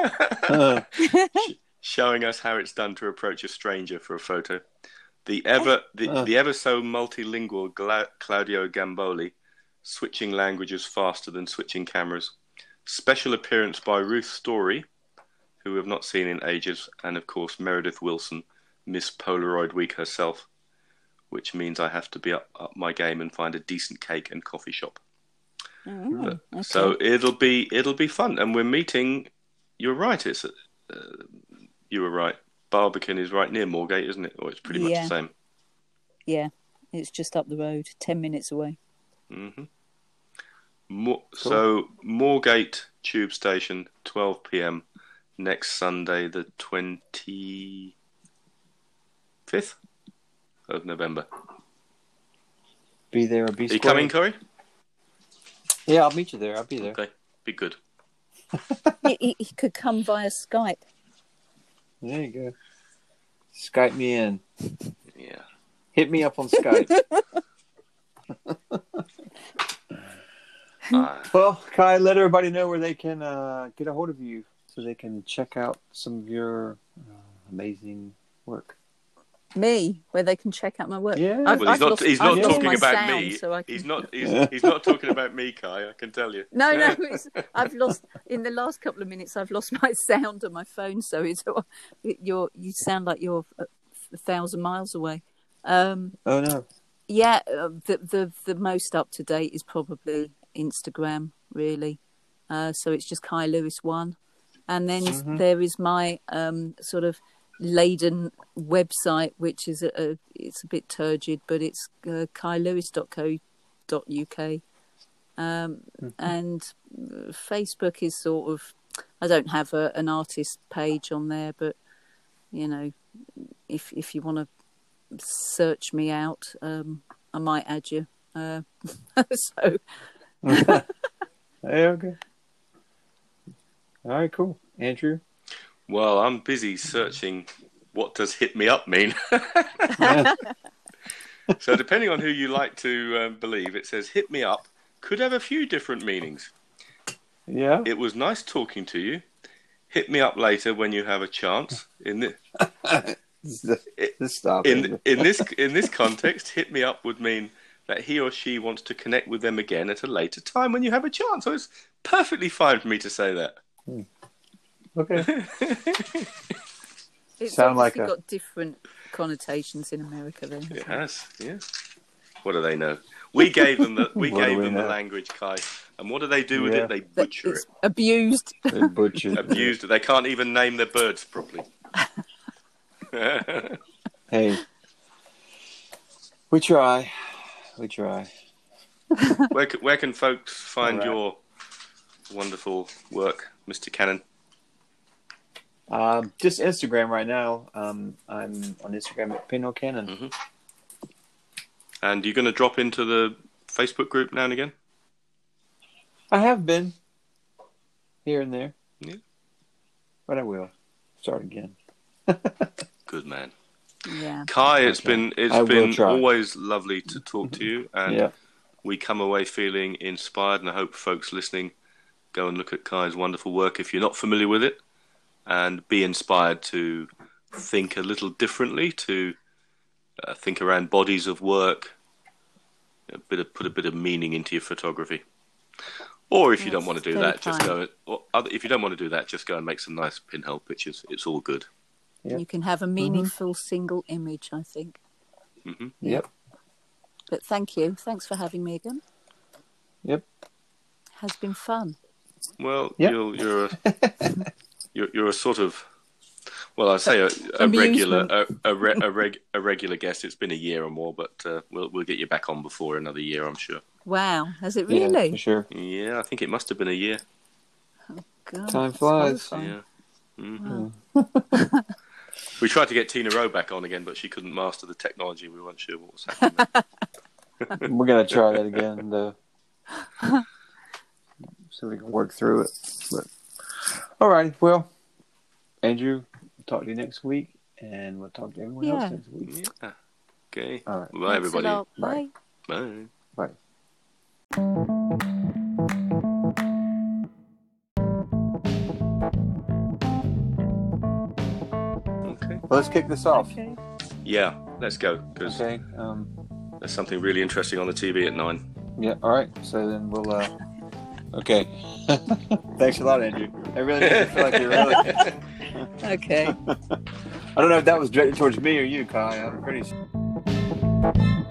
Uh, sh- showing us how it's done to approach a stranger for a photo. The ever the, Uh. the ever so multilingual Gla- Claudio Gamboli, switching languages faster than switching cameras. Special appearance by Ruth Story, who we have not seen in ages, and of course Meredith Wilson, Miss Polaroid Week herself, which means I have to be up, up my game and find a decent cake and coffee shop. Oh, But- okay. So it'll be it'll be fun, and we're meeting. You're right. It's uh, you were right. Barbican is right near Moorgate, isn't it? Or it's pretty much Yeah. the same. Yeah, it's just up the road, ten minutes away. hmm Mo- So Moorgate Tube Station, twelve p.m. next Sunday, the twenty-fifth of November. be there or be Are you square. coming, Corey? Yeah, I'll meet you there. I'll be there. Okay, be good. he, he, he could come via Skype. There you go. Skype me in. Yeah. Hit me up on Skype. Uh, Well, Kai, let everybody know where they can uh, get a hold of you so they can check out some of your uh, amazing work. Me, where they can check out my work. Yeah. I've, well, he's I've not. lost, he's I've not lost talking my about sound, me. So I can... He's not. He's, he's not talking about me, Kai. I can tell you. No, no, it's, I've lost in the last couple of minutes. I've lost my sound on my phone, so it's you're you sound like you're a, a thousand miles away. Um, Oh, no. yeah, uh, the the the most up to date is probably Instagram, really. Uh, so it's just Kai Lewis one, and then Mhm. there is my um, sort of Leiden website, which is a, a it's a bit turgid, but it's uh, kai lewis dot co dot uk. Um, Mhm. and uh, Facebook is sort of, I don't have a, an artist page on there, but you know, if if you want to search me out, um, I might add you. Uh, so. Hey, okay. All right, cool. Andrew? Well, I'm busy searching what does hit me up mean. So depending on who you like to um, believe, it says hit me up could have a few different meanings. Yeah. It was nice talking to you. Hit me up later when you have a chance. In the, Just stop in, it. in this in this context, hit me up would mean that he or she wants to connect with them again at a later time when you have a chance. So it's perfectly fine for me to say that. Hmm. Okay. It's Sound like obviously a- got different connotations in America, then. It has, yeah. What do they know? We gave them the we What do gave we them the know? language, Kai. And what do they do with Yeah. it? They That butcher it's it, abused. They butchered. abused it. They can't even name their birds properly. Hey, we try. We try. Where can, where can folks find All right. your wonderful work, Mister Cannon? Um, just Instagram right now. Um, I'm on Instagram at Pino Cannon. Mm-hmm. And you're going to drop into the Facebook group now and again? I have been here and there. Yeah. But I will start again. Good man. Yeah. Kai, it's Okay. been it's I will been try. always lovely to talk to you, and Yeah. we come away feeling inspired, and I hope folks listening go and look at Kai's wonderful work if you're not familiar with it, and be inspired to think a little differently, to uh, think around bodies of work, a bit of, put a bit of meaning into your photography. Or if you don't Yes, want to do very that, just kind. go. Or other, if you don't want to do that, just go and make some nice pinhole pictures. It's all good. Yep. You can have a meaningful single image, I think. hmm Yep. But thank you. Thanks for having me again. Yep. Has been fun. Well, Yep. you're you're a, you're you're a sort of, well, I say a, a Amusement. regular a a, re, a, reg, a regular guest. It's been a year or more, but uh, we'll we'll get you back on before another year, I'm sure. Wow. Has it Yeah, really? for sure. Yeah, I think it must have been a year. God, Time it's flies. horrifying. Yeah. hmm Wow. We tried to get Tina Rowe back on again, but she couldn't master the technology. We weren't sure what was happening. We're gonna try that again, though. So we can work through it. But all right. Well, Andrew, we'll talk to you next week, and we'll talk to everyone Yeah. else next week. Yeah. Okay. All right. Bye, Thanks a everybody. lot. Bye. Bye. Bye. Bye. Okay. Well, let's kick this off. Okay. Yeah, let's go, because Okay. Um. there's something really interesting on the T V at nine. Yeah. All right. So then we'll. Uh, okay. Thanks a lot, Andrew. I really made me feel like you really. Okay. I don't know if that was directed towards me or you, Kai. I'm pretty.